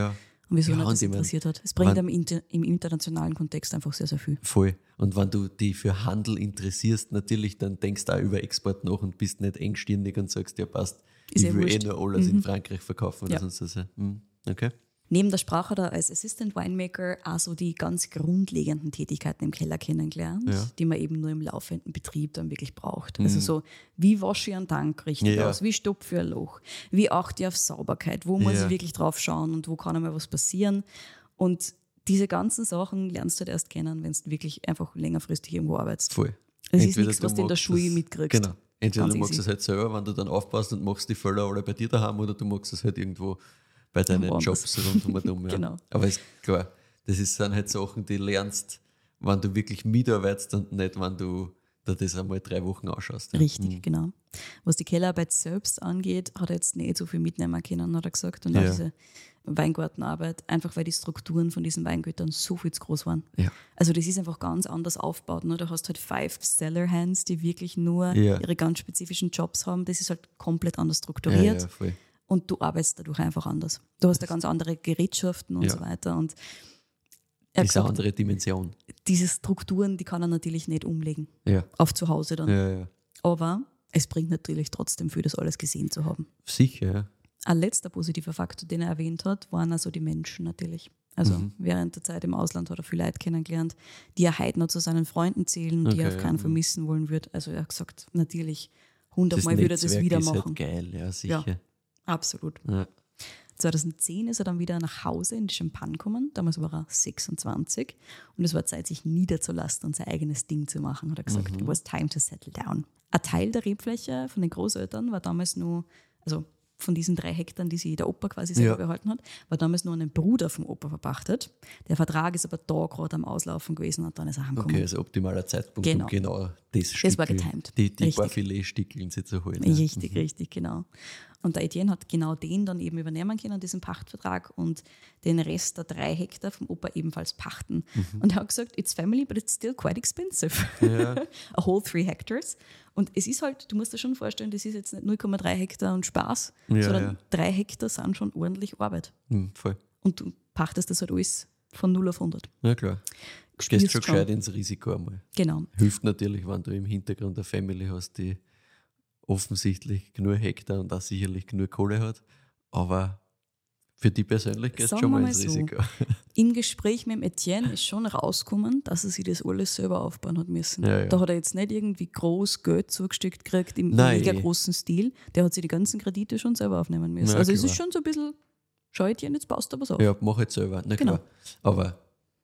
und wieso Ja, ihn und das ich mein, interessiert hat. Es bringt wenn- einem inter, im internationalen Kontext einfach sehr, sehr viel. Voll. Und wenn du dich für Handel interessierst, natürlich, dann denkst du auch über Export nach und bist nicht engstirnig und sagst, ja passt, Ist ich eh will wurscht. eh nur alles in Frankreich verkaufen oder Ja. sonst was. Hm. Okay. Neben der Sprache hat er als Assistant Winemaker auch so die ganz grundlegenden Tätigkeiten im Keller kennengelernt, Ja. die man eben nur im laufenden Betrieb dann wirklich braucht. Also so, wie wasche ich einen Tank richtig Ja. aus? Wie stopfe ich ein Loch? Wie achte ich auf Sauberkeit? Wo muss Ja. ich wirklich drauf schauen und wo kann einmal was passieren? Und diese ganzen Sachen lernst du halt erst kennen, wenn du wirklich einfach längerfristig irgendwo arbeitest. Voll. Das ist Entweder nichts, du was du in der magst Schule es- mitkriegst. Genau. Entweder Ganz du magst easy. es halt selber, wenn du dann aufpasst und machst die Fälle alle bei dir daheim, oder du magst es halt irgendwo bei deinen Woanders. Jobs rundherum. Ja. Genau. Aber ist klar, das ist, sind halt Sachen, die lernst, wenn du wirklich mitarbeitest und nicht, wenn du dir das einmal drei Wochen ausschaust. Ja. Richtig, genau. Was die Kellerarbeit selbst angeht, hat er jetzt nicht so viel mitnehmen können, hat er gesagt. Und Ja. auch diese Weingartenarbeit, einfach weil die Strukturen von diesen Weingütern so viel zu groß waren. Ja. Also das ist einfach ganz anders aufgebaut. Ne? Du hast halt five Seller Hands, die wirklich nur Ja. ihre ganz spezifischen Jobs haben. Das ist halt komplett anders Ja, strukturiert. ja, voll. Und du arbeitest dadurch einfach anders. Du hast da ganz andere Gerätschaften und Ja. so weiter. Und er Das hat ist eine gesagt, andere Dimension. diese Strukturen, die kann er natürlich nicht umlegen. Ja. Auf zu Hause dann. Ja, ja. Aber es bringt natürlich trotzdem viel, das alles gesehen zu haben. Sicher, ja. Ein letzter positiver Faktor, den er erwähnt hat, waren also die Menschen natürlich. Also Mhm. während der Zeit im Ausland hat er viele Leute kennengelernt, die er heute noch zu seinen Freunden zählen und die er Okay, auf keinen ja. vermissen wollen würde. Also er hat gesagt, natürlich, Das hundertmal würde er das Netzwerk wieder ist machen. halt geil, ja, sicher. Absolut. Ja. zweitausendzehn ist er dann wieder nach Hause in die Champagne gekommen. Damals war er sechsundzwanzig. Und es war Zeit, sich niederzulassen und sein eigenes Ding zu machen, hat er gesagt. Mhm. It was time to settle down. Ein Teil der Rebfläche von den Großeltern war damals nur, also von diesen drei Hektar, die sich der Opa quasi selber Ja. behalten hat, war damals nur an einen Bruder vom Opa verpachtet. Der Vertrag ist aber da gerade am Auslaufen gewesen und dann ist er heimgekommen. Okay, also optimaler Zeitpunkt, Genau. um genau das Das war Stickel, getimed. Die, die paar Richtig. Filetstückeln sich zu holen. Ja. Richtig, richtig, genau. Und der Etienne hat genau den dann eben übernehmen können, diesen Pachtvertrag, und den Rest der drei Hektar vom Opa ebenfalls pachten. Und er hat gesagt, it's family, but it's still quite expensive. Ja. A whole three hectares. Und es ist halt, du musst dir schon vorstellen, das ist jetzt nicht null Komma drei Hektar und Spaß, Ja, sondern ja. drei Hektar sind schon ordentlich Arbeit. Hm, voll. Und du pachtest das halt alles von null auf hundert. Ja, klar. Du Spürst gehst schon schon. gescheit ins Risiko einmal. Genau. Hilft natürlich, wenn du im Hintergrund eine Family hast, die offensichtlich genug Hektar und auch sicherlich genug Kohle hat. Aber für die persönlich gehst du Sagen schon wir mal mal ins so. Risiko. Im Gespräch mit dem Etienne ist schon rausgekommen, dass er sich das alles selber aufbauen hat müssen. Ja, ja. Da hat er jetzt nicht irgendwie groß Geld zugesteckt gekriegt im Nein. mega großen Stil. Der hat sich die ganzen Kredite schon selber aufnehmen müssen. Na, also es klar. ist schon so ein bisschen, schau Etienne, jetzt baust du was auf. Ja, mach jetzt selber. Na Genau. klar. Aber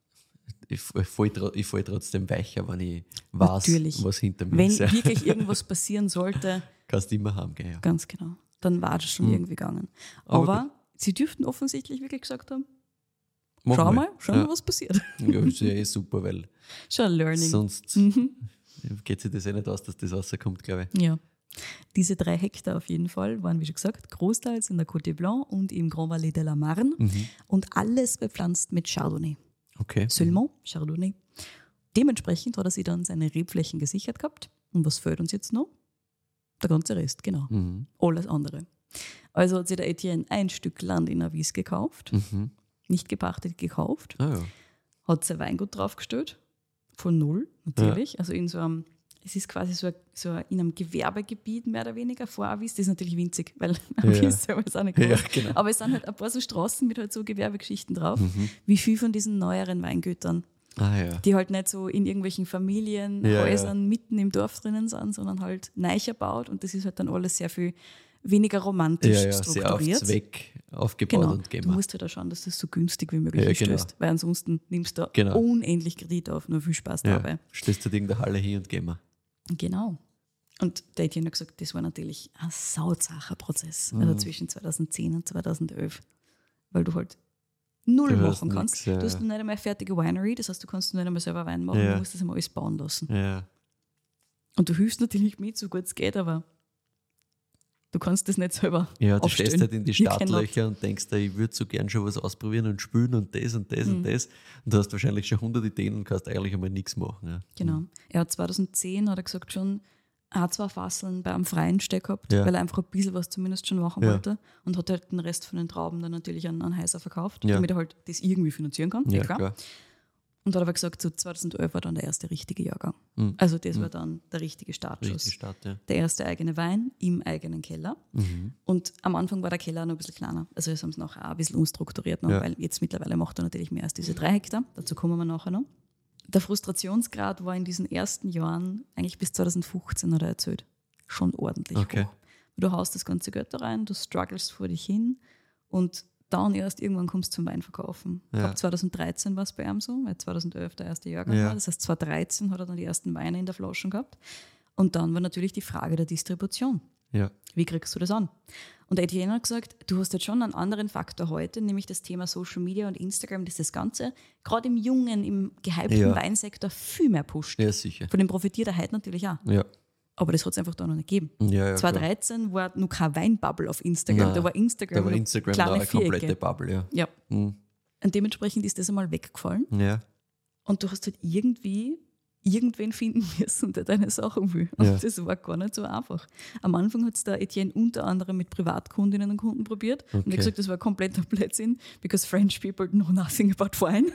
ich, ich fall ich fall trotzdem weicher, wenn ich weiß, Natürlich. was hinter mir Wenn ist. Ja. wirklich irgendwas passieren sollte, Kannst du immer heimgehen. Ja. ganz genau, dann war das schon Hm. irgendwie gegangen. Aber Aber, sie dürften offensichtlich wirklich gesagt haben, Mach schau mal, schau mal, ja. was passiert. Ja, ist ja eh super, weil Schon ein Learning. sonst Mhm. geht sich das eh nicht aus, dass das rauskommt, glaube ich. Ja. Diese drei Hektar auf jeden Fall waren, wie schon gesagt, großteils in der Côte Blanc und im Grand Valais de la Marne Mhm. und alles bepflanzt mit Chardonnay. Okay. Seulement Chardonnay. Dementsprechend hat er sich dann seine Rebflächen gesichert gehabt. Und was fehlt uns jetzt noch? Der ganze Rest, genau. Mhm. Alles andere. Also hat sich der Etienne ein Stück Land in Avis gekauft, Mhm. nicht gepachtet, gekauft, Ah, ja. hat sein Weingut draufgestellt, von null natürlich, also in so einem, es ist quasi so, ein, so ein, in einem Gewerbegebiet mehr oder weniger vor Avis, das ist natürlich winzig, weil Avis selber ist auch nicht groß. Ja, genau. Aber es sind halt ein paar so Straßen mit halt so Gewerbegeschichten drauf, Mhm. wie viel von diesen neueren Weingütern, Ah, ja. die halt nicht so in irgendwelchen Familienhäusern Ja, mitten im Dorf drinnen sind, sondern halt neu erbaut, und das ist halt dann alles sehr viel weniger romantisch Ja, ja, sehr auf strukturiert. Zweck aufgebaut Genau. und Du gehen. musst halt auch schauen, dass das so günstig wie möglich Ja, hinstößt, genau. weil ansonsten nimmst du Genau. unendlich Kredit auf, nur viel Spaß Ja. dabei. Stößt du in der Halle hin und gehen wir. Genau. Und der Etienne hat gesagt, das war natürlich ein sauzacher Prozess, Mhm. also zwischen zweitausendzehn und zweitausendelf, weil du halt null Du hast machen nix, kannst. ja, Du hast ja. nicht einmal eine fertige Winery, das heißt, du kannst nicht einmal selber Wein machen, Ja. du musst das einmal alles bauen lassen. Ja. Und du hilfst natürlich mit, so gut es geht, aber du kannst das nicht selber Ja, du aufstellen. stehst halt in die You cannot. Startlöcher und denkst dir, ich würde so gern schon was ausprobieren und spülen und das und das Mhm. und das. Und du hast wahrscheinlich schon hundert Ideen und kannst eigentlich einmal nichts machen. Ja. Genau. Er hat zweitausendzehn, hat er gesagt, schon auch zwei Fasseln bei einem freien Steck gehabt, Ja. weil er einfach ein bisschen was zumindest schon machen Ja. wollte und hat halt den Rest von den Trauben dann natürlich an, an Heiser verkauft, Ja. damit er halt das irgendwie finanzieren kann. Ja, eh klar. klar. Und hat aber gesagt, so zweitausendelf war dann der erste richtige Jahrgang. Mhm. Also das war dann der richtige Startschuss. Richtig Start, ja. Der erste eigene Wein im eigenen Keller. Mhm. Und am Anfang war der Keller noch ein bisschen kleiner. Also das haben sie nachher auch ein bisschen umstrukturiert, noch, Ja. weil jetzt mittlerweile macht er natürlich mehr als diese drei Hektar. Dazu kommen wir nachher noch. Der Frustrationsgrad war in diesen ersten Jahren, eigentlich bis zweitausendfünfzehn hat er erzählt, schon ordentlich Okay. hoch. Du haust das ganze Geld da rein, du strugglest vor dich hin und dann erst irgendwann kommst du zum Weinverkaufen. Ich Ja. glaube zweitausenddreizehn war es bei ihm so, weil zweitausendelf der erste Jahrgang Ja. war. Das heißt zweitausenddreizehn hat er dann die ersten Weine in der Flasche gehabt. Und dann war natürlich die Frage der Distribution. Ja. Wie kriegst du das an? Und der Etienne hat gesagt, du hast jetzt schon einen anderen Faktor heute, nämlich das Thema Social Media und Instagram, das das Ganze gerade im jungen, im gehypten Ja. Weinsektor viel mehr pusht. Ja, sicher. Von dem profitiert er heute natürlich auch. Ja. Aber das hat es einfach da noch nicht gegeben. Ja, ja, zweitausenddreizehn war noch kein Weinbubble auf Instagram. Nein, da war Instagram, Da war noch Instagram da kleine eine komplette Vierecke. Bubble, ja. Ja. Mhm. Und dementsprechend ist das einmal weggefallen. Ja. Und du hast halt irgendwie irgendwen finden müssen, der deine Sachen will. Und Ja. das war gar nicht so einfach. Am Anfang hat es der Etienne unter anderem mit Privatkundinnen und Kunden probiert. Und er Okay. hat gesagt, das war kompletter Blödsinn, because French people know nothing about wine.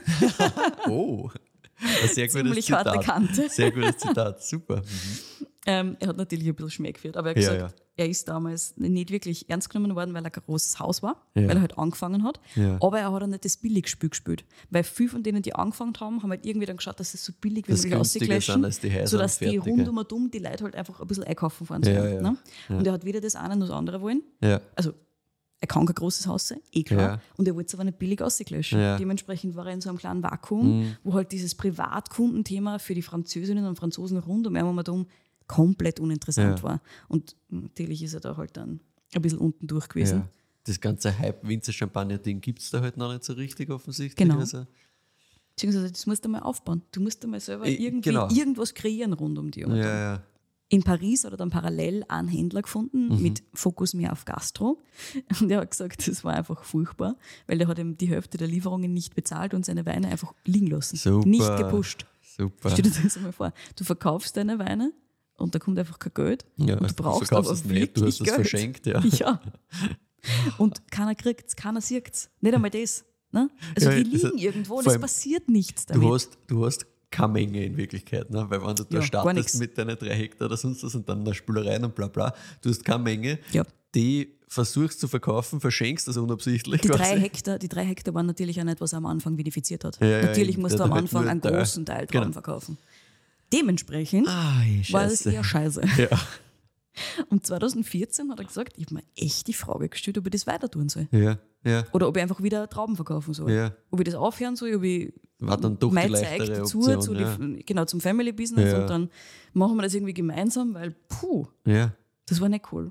Oh, ein sehr gutes Ziemlich Zitat. harte Kante. Sehr gutes Zitat, super. Mhm. Ähm, er hat natürlich ein bisschen Schmäh geführt, aber er hat Ja, gesagt, er ist damals nicht wirklich ernst genommen worden, weil er ein großes Haus war, Ja. weil er halt angefangen hat. Ja. Aber er hat auch nicht das Billigspiel gespielt. Weil viele von denen, die angefangen haben, haben halt irgendwie dann geschaut, dass es so billig wie Das möglich günstiger ausgleichen, sind als die Häuser sodass und die fertige. rund um dumm die Leute halt einfach ein bisschen einkaufen fahren Ja, sollen. ja. Ne? Ja. Und er hat weder das eine noch das andere wollen. Ja. Also er kann kein großes Haus sein, eh klar. Ja. Und er wollte es aber nicht billig ausgleichen. Ja. Dementsprechend war er in so einem kleinen Vakuum, Mhm. wo halt dieses Privatkundenthema für die Französinnen und Franzosen rund um ihn herum komplett uninteressant Ja. war. Und natürlich ist er da halt dann ein bisschen unten durch gewesen. Ja. Das ganze Hype-Winzer-Champagner-Ding gibt es da halt noch nicht so richtig offensichtlich. Genau. Also, Beziehungsweise das musst du mal aufbauen. Du musst einmal selber Äh, irgendwie genau. irgendwas kreieren rund um die. ja, ja. In Paris hat er dann parallel einen Händler gefunden, Mhm. mit Fokus mehr auf Gastro. Und der hat gesagt, das war einfach furchtbar, weil der hat ihm die Hälfte der Lieferungen nicht bezahlt und seine Weine einfach liegen lassen. Super. Nicht gepusht. Super. Stell dir das einmal vor. Du verkaufst deine Weine und da kommt einfach kein Geld. Ja, und du brauchst verkaufst aber es nicht, du hast wirklich es Geld. verschenkt, ja. Ja. Und keiner kriegt es, keiner sieht es. Nicht einmal das. Ne? Also Ja, die das- liegen irgendwo und vor es allem, passiert nichts damit. Du hast, du hast keine Menge in Wirklichkeit, ne? Weil wenn du da Ja, gar startest nichts. mit deinen drei Hektar oder sonst was und dann noch Spülereien und bla bla, du hast keine Menge, Ja. die versuchst zu verkaufen, verschenkst das unabsichtlich. Die drei, quasi. Hektar, die drei Hektar waren natürlich auch nicht, was er am Anfang vinifiziert hat. Ja, ja, natürlich eben. musst Der du am hat Anfang nur einen da- großen Teil Trauben genau. verkaufen. Dementsprechend Ah, ey, war es Scheiße. eher scheiße. Ja. Und zweitausendvierzehn hat er gesagt, ich habe mir echt die Frage gestellt, ob ich das weiter tun soll. Ja, ja. Oder ob ich einfach wieder Trauben verkaufen soll. Ja. Ob ich das aufhören soll, ob ich War dann doch die mein leichtere Zeug dazu, Option, zu ja. die, genau, zum Family Business Ja. und dann machen wir das irgendwie gemeinsam, weil puh, Ja. das war nicht cool.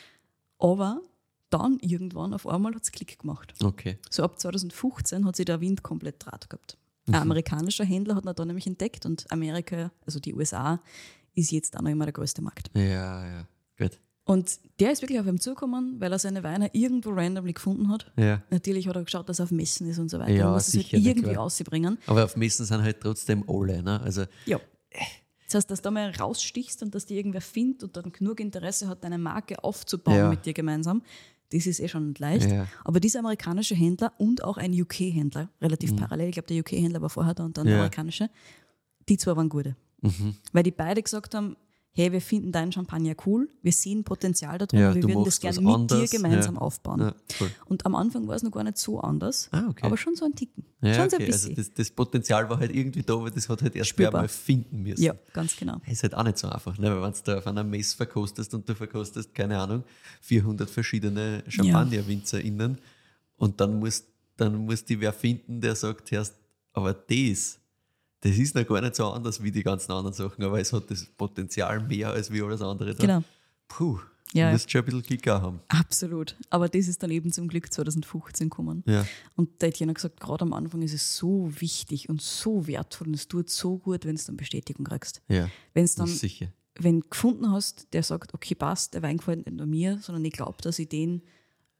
Aber dann irgendwann auf einmal hat es Klick gemacht. Okay. So ab zweitausendfünfzehn hat sich der Wind komplett draht gehabt. Mhm. Ein amerikanischer Händler hat ihn dann nämlich entdeckt und Amerika, also die U S A, ist jetzt auch noch immer der größte Markt. Ja, ja. Gut. Und der ist wirklich auf ihn zugekommen, weil er seine Weine irgendwo randomly gefunden hat. Ja. Natürlich hat er geschaut, dass er auf Messen ist und so weiter. Ja, er muss es halt sicher, na irgendwie klar. ausbringen. Aber auf Messen sind halt trotzdem alle, ne? Also, Ja. Das heißt, dass du mal rausstichst und dass dir irgendwer findet und dann genug Interesse hat, deine Marke aufzubauen Ja. mit dir gemeinsam, das ist eh schon nicht leicht. Ja. Aber dieser amerikanische Händler und auch ein U K-Händler, relativ parallel, ich glaube, der U K-Händler war vorher da und dann der Mhm. Ja. amerikanische, die zwei waren gute. mhm. Weil die beide gesagt haben, hey, wir finden deinen Champagner cool, wir sehen Potenzial da drin, Ja, wir du würden das machst gerne was mit anderes, dir gemeinsam ja. aufbauen. Ja, cool. Und am Anfang war es noch gar nicht so anders, Ah, okay. aber schon so ein Ticken. Ja, schon so ein okay. Also bisschen. das, das Potenzial war halt irgendwie da, aber das hat halt erst wer Spürbar. mal finden müssen. Ja, ganz genau. Ist halt auch nicht so einfach, ne? Weil wenn du da auf einer Messe verkostest und du verkostest, keine Ahnung, vierhundert verschiedene Champagner-WinzerInnen und dann musst dann muss die wer finden, der sagt, erst, aber das, das ist noch gar nicht so anders wie die ganzen anderen Sachen, aber es hat das Potenzial mehr als wie alles andere da. Genau. Puh, Ja, du musst schon ein bisschen Kick auch haben. Absolut. Aber das ist dann eben zum Glück zweitausendfünfzehn gekommen. Ja. Und der Etienne hat gesagt, gerade am Anfang ist es so wichtig und so wertvoll und es tut so gut, wenn du dann Bestätigung kriegst. Ja, Wenn es dann, das ist sicher. wenn du gefunden hast, der sagt, okay, passt, der Wein gefällt nicht nur mir, sondern ich glaube, dass ich den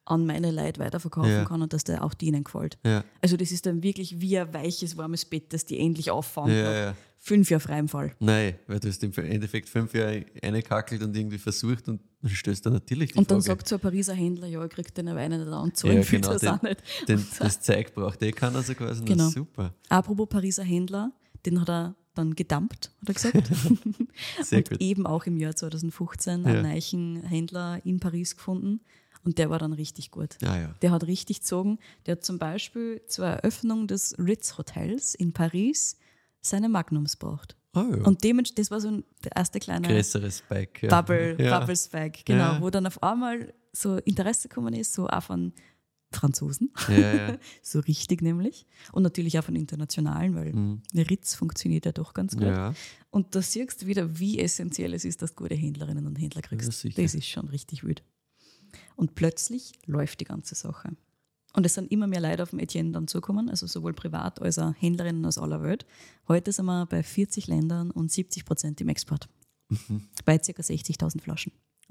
an meine Leute weiterverkaufen Ja. kann und dass der auch denen gefällt. Ja. Also das ist dann wirklich wie ein weiches, warmes Bett, das die endlich auffangen. Ja, nach ja. Fünf Jahre freiem Fall. Nein, weil du hast im Endeffekt fünf Jahre reingekackelt und irgendwie versucht und dann stößt dann natürlich die Und dann Frage. sagt so ein Pariser Händler, ja, ich krieg den Wein nicht an, zahlen Ja, will genau, das den- auch nicht. Den, Und das Zeug braucht eh keiner so quasi. Genau. Na, super. apropos Pariser Händler, den hat er dann gedumpt, hat er gesagt. Sehr und gut. eben auch im Jahr zweitausendfünfzehn Ja. einen neuen Händler in Paris gefunden und der war dann richtig gut. Ja, ja. Der hat richtig gezogen. Der hat zum Beispiel zur Eröffnung des Ritz Hotels in Paris seine Magnums gebracht. Ah, ja. Und dementsprechend, das war so ein, der erste kleine Größeres Spike. Ja. Bubble, ja. Bubble Spike, genau, Ja. wo dann auf einmal so Interesse gekommen ist, so auch von Franzosen, Ja, ja. so richtig nämlich. Und natürlich auch von internationalen, weil der Ritz funktioniert ja doch ganz gut. Mhm. Ja. Und da siehst du wieder, wie essentiell es ist, dass du gute Händlerinnen und Händler kriegst. Ja, sicher. Das ist schon richtig wild. Und plötzlich läuft die ganze Sache. Und es sind immer mehr Leute auf den Etienne dann zukommen, also sowohl privat als auch Händlerinnen aus aller Welt. Heute sind wir bei vierzig Ländern und siebzig Prozent im Export. Bei ca. sechzigtausend Flaschen.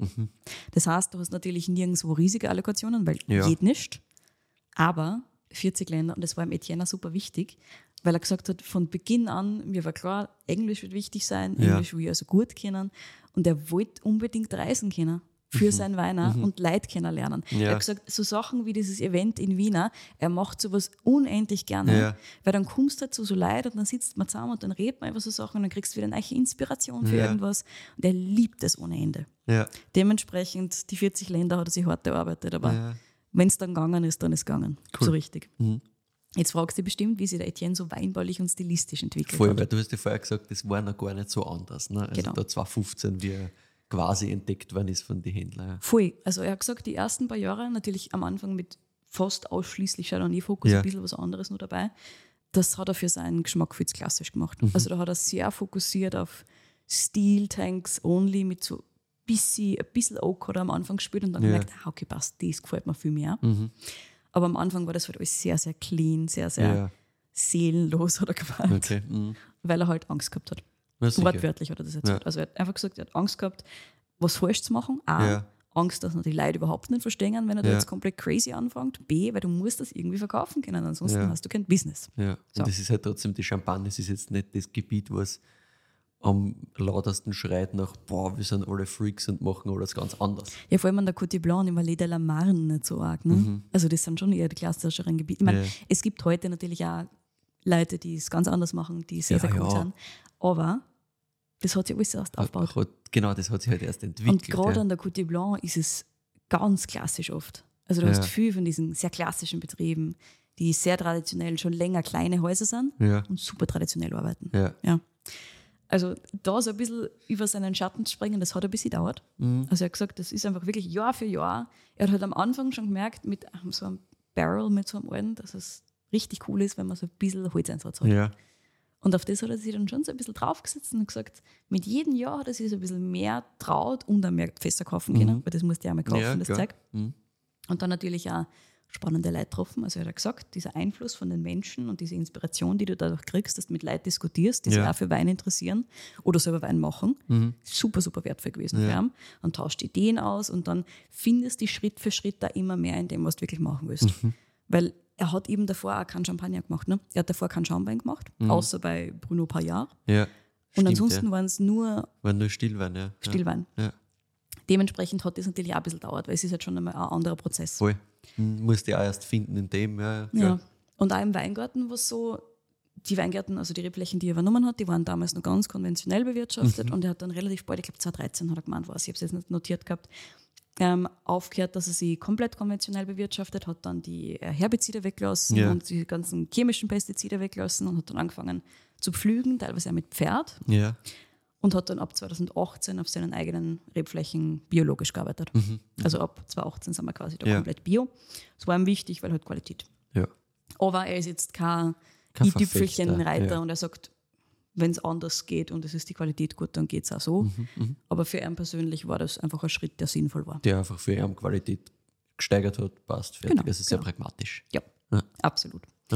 Das heißt, du hast natürlich nirgendwo riesige Allokationen, weil Ja. geht nicht. Aber vierzig Länder, und das war im Etienne super wichtig, weil er gesagt hat, von Beginn an, mir war klar, Englisch wird wichtig sein, Ja. Englisch will ich also gut kennen. Und er wollte unbedingt reisen können für sein Weiner und Leute kennenlernen. Ja. Er hat gesagt, so Sachen wie dieses Event in Wiener, er macht sowas unendlich gerne, Ja. weil dann kommst du halt zu so Leuten und dann sitzt man zusammen und dann redet man über so Sachen und dann kriegst du wieder eine neue Inspiration für Ja. irgendwas. Und er liebt es ohne Ende. Ja. Dementsprechend, die vierzig Länder hat er sich hart erarbeitet, aber Ja. wenn es dann gegangen ist, dann ist es gegangen. Cool. So richtig. Mhm. Jetzt fragst du dich bestimmt, wie sich der Etienne so weinbaulich und stilistisch entwickelt Voll, hat. weil du hast ja vorher gesagt, das war noch gar nicht so anders. Ne? Also Genau. da zweitausendfünfzehn, wie er quasi entdeckt worden ist von den Händlern. Voll. Also er hat gesagt, die ersten paar Jahre, natürlich am Anfang mit fast ausschließlich Chardonnay-Fokus, Ja. ein bisschen was anderes noch dabei. Das hat er für seinen Geschmack viel zu klassisch gemacht. Also da hat er sehr fokussiert auf Steel Tanks only mit so bisschen, ein bisschen Oak hat er am Anfang gespielt und dann Ja. gemerkt, ah, okay, passt, das gefällt mir viel mehr. Aber am Anfang war das halt alles sehr, sehr clean, sehr, sehr Ja. seelenlos hat er gemeint, Okay. Mhm. weil er halt Angst gehabt hat. Na, sicher. Wortwörtlich hat er das erzählt. Ja. Also er hat einfach gesagt, er hat Angst gehabt, was falsch zu machen. A, Ja. Angst, dass er die Leute überhaupt nicht verstehen, wenn er da Ja. jetzt komplett crazy anfängt. B, weil du musst das irgendwie verkaufen können, ansonsten Ja. hast du kein Business. Ja. So. Und das ist halt trotzdem die Champagne, es ist jetzt nicht das Gebiet, was am lautesten schreit nach, boah, wir sind alle Freaks und machen alles ganz anders. Ja, vor allem an der Côte Blanc, im Valais de la Marne nicht so arg. Ne? Also das sind schon eher die klassischeren Gebiete. Ich meine, Mhm. Ja. es gibt heute natürlich auch Leute, die es ganz anders machen, die sehr, Ja, sehr gut ja. sind. Aber das hat sich alles erst aufgebaut. Hat, genau, das hat sich halt erst entwickelt. Und gerade ja. an der Côte Blanc ist es ganz klassisch oft. Also du Ja. hast viel von diesen sehr klassischen Betrieben, die sehr traditionell schon länger kleine Häuser sind Ja. und super traditionell arbeiten. Ja. Ja. Also da so ein bisschen über seinen Schatten zu springen, das hat ein bisschen gedauert. Mhm. Also er hat gesagt, das ist einfach wirklich Jahr für Jahr. Er hat halt am Anfang schon gemerkt, mit so einem Barrel, mit so einem alten, dass es richtig cool ist, wenn man so ein bisschen Holzeinsatz hat. Ja. Und auf das hat er sich dann schon so ein bisschen draufgesetzt und gesagt, mit jedem Jahr hat er sich so ein bisschen mehr traut und dann mehr Fässer kaufen können, weil das musste er auch mal kaufen, Ja, das klar. Zeug. Mhm. Und dann natürlich auch spannende Leute getroffen. Also er hat gesagt, dieser Einfluss von den Menschen und diese Inspiration, die du dadurch kriegst, dass du mit Leuten diskutierst, die sich Ja. auch für Wein interessieren oder selber Wein machen, Mhm. super, super wertvoll gewesen Ja. für ihn. Und tauscht Ideen aus und dann findest du Schritt für Schritt da immer mehr in dem, was du wirklich machen willst. Mhm. Weil er hat eben davor auch keinen Champagner gemacht. Ne? Er hat davor keinen Schaumwein gemacht, außer bei Bruno Paillard. Ja. Und Mhm. Stimmt, ansonsten ja. waren es nur War nur Stillwein, ja. Stillwein. Ja. Dementsprechend hat das natürlich auch ein bisschen gedauert, weil es ist halt schon einmal ein anderer Prozess. Voll. Mhm. Musst du auch erst finden in dem, ja. Ja. klar. Und auch im Weingarten war es so, die Weingärten, also die Rebflächen, die er übernommen hat, die waren damals noch ganz konventionell bewirtschaftet Mhm. und er hat dann relativ bald, ich glaube zweitausenddreizehn hat er gemeint, was, ich habe es jetzt nicht notiert gehabt, ähm, aufgehört, dass er sie komplett konventionell bewirtschaftet, hat dann die äh, Herbizide weggelassen Ja. und die ganzen chemischen Pestizide weggelassen und hat dann angefangen zu pflügen, teilweise auch mit Pferd Ja. und hat dann ab zweitausendachtzehn auf seinen eigenen Rebflächen biologisch gearbeitet. Also ab zweitausendachtzehn sind wir quasi da Mhm. Ja. komplett bio. Das war ihm wichtig, weil halt Qualität. Ja. Aber er ist jetzt kein, Kein i-Tüpfelchen-Reiter Verfechter, ja. und er sagt, wenn es anders geht und es ist die Qualität gut, dann geht es auch so. Mhm, Aber für ihn persönlich war das einfach ein Schritt, der sinnvoll war. Der einfach für ihn Qualität gesteigert hat, passt, fertig. Genau, also sehr genau. pragmatisch. Ja, Ja. absolut. Ja.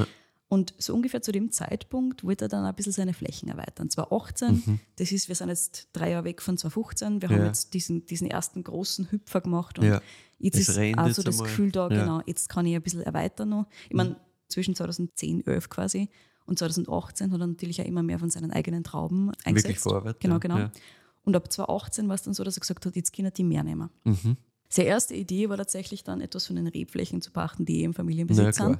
Und so ungefähr zu dem Zeitpunkt wollte er dann ein bisschen seine Flächen erweitern. zwanzig achtzehn, mhm. das ist, wir sind jetzt drei Jahre weg von zwanzig fünfzehn, wir ja. haben jetzt diesen, diesen ersten großen Hüpfer gemacht und ja. jetzt es ist auch so das einmal. Gefühl da, ja. genau, jetzt kann ich ein bisschen erweitern noch. Ich mhm. meine, zwischen zweitausendzehn, elf quasi und zweitausendachtzehn hat er natürlich auch immer mehr von seinen eigenen Trauben eingesetzt. Wirklich Vorarbeit. Genau, ja. genau. Ja. Und ab zwanzig achtzehn war es dann so, dass er gesagt hat, jetzt können die mehr nehmen. Mhm. Seine erste Idee war tatsächlich dann, etwas von den Rebflächen zu pachten, die im Familienbesitz sind.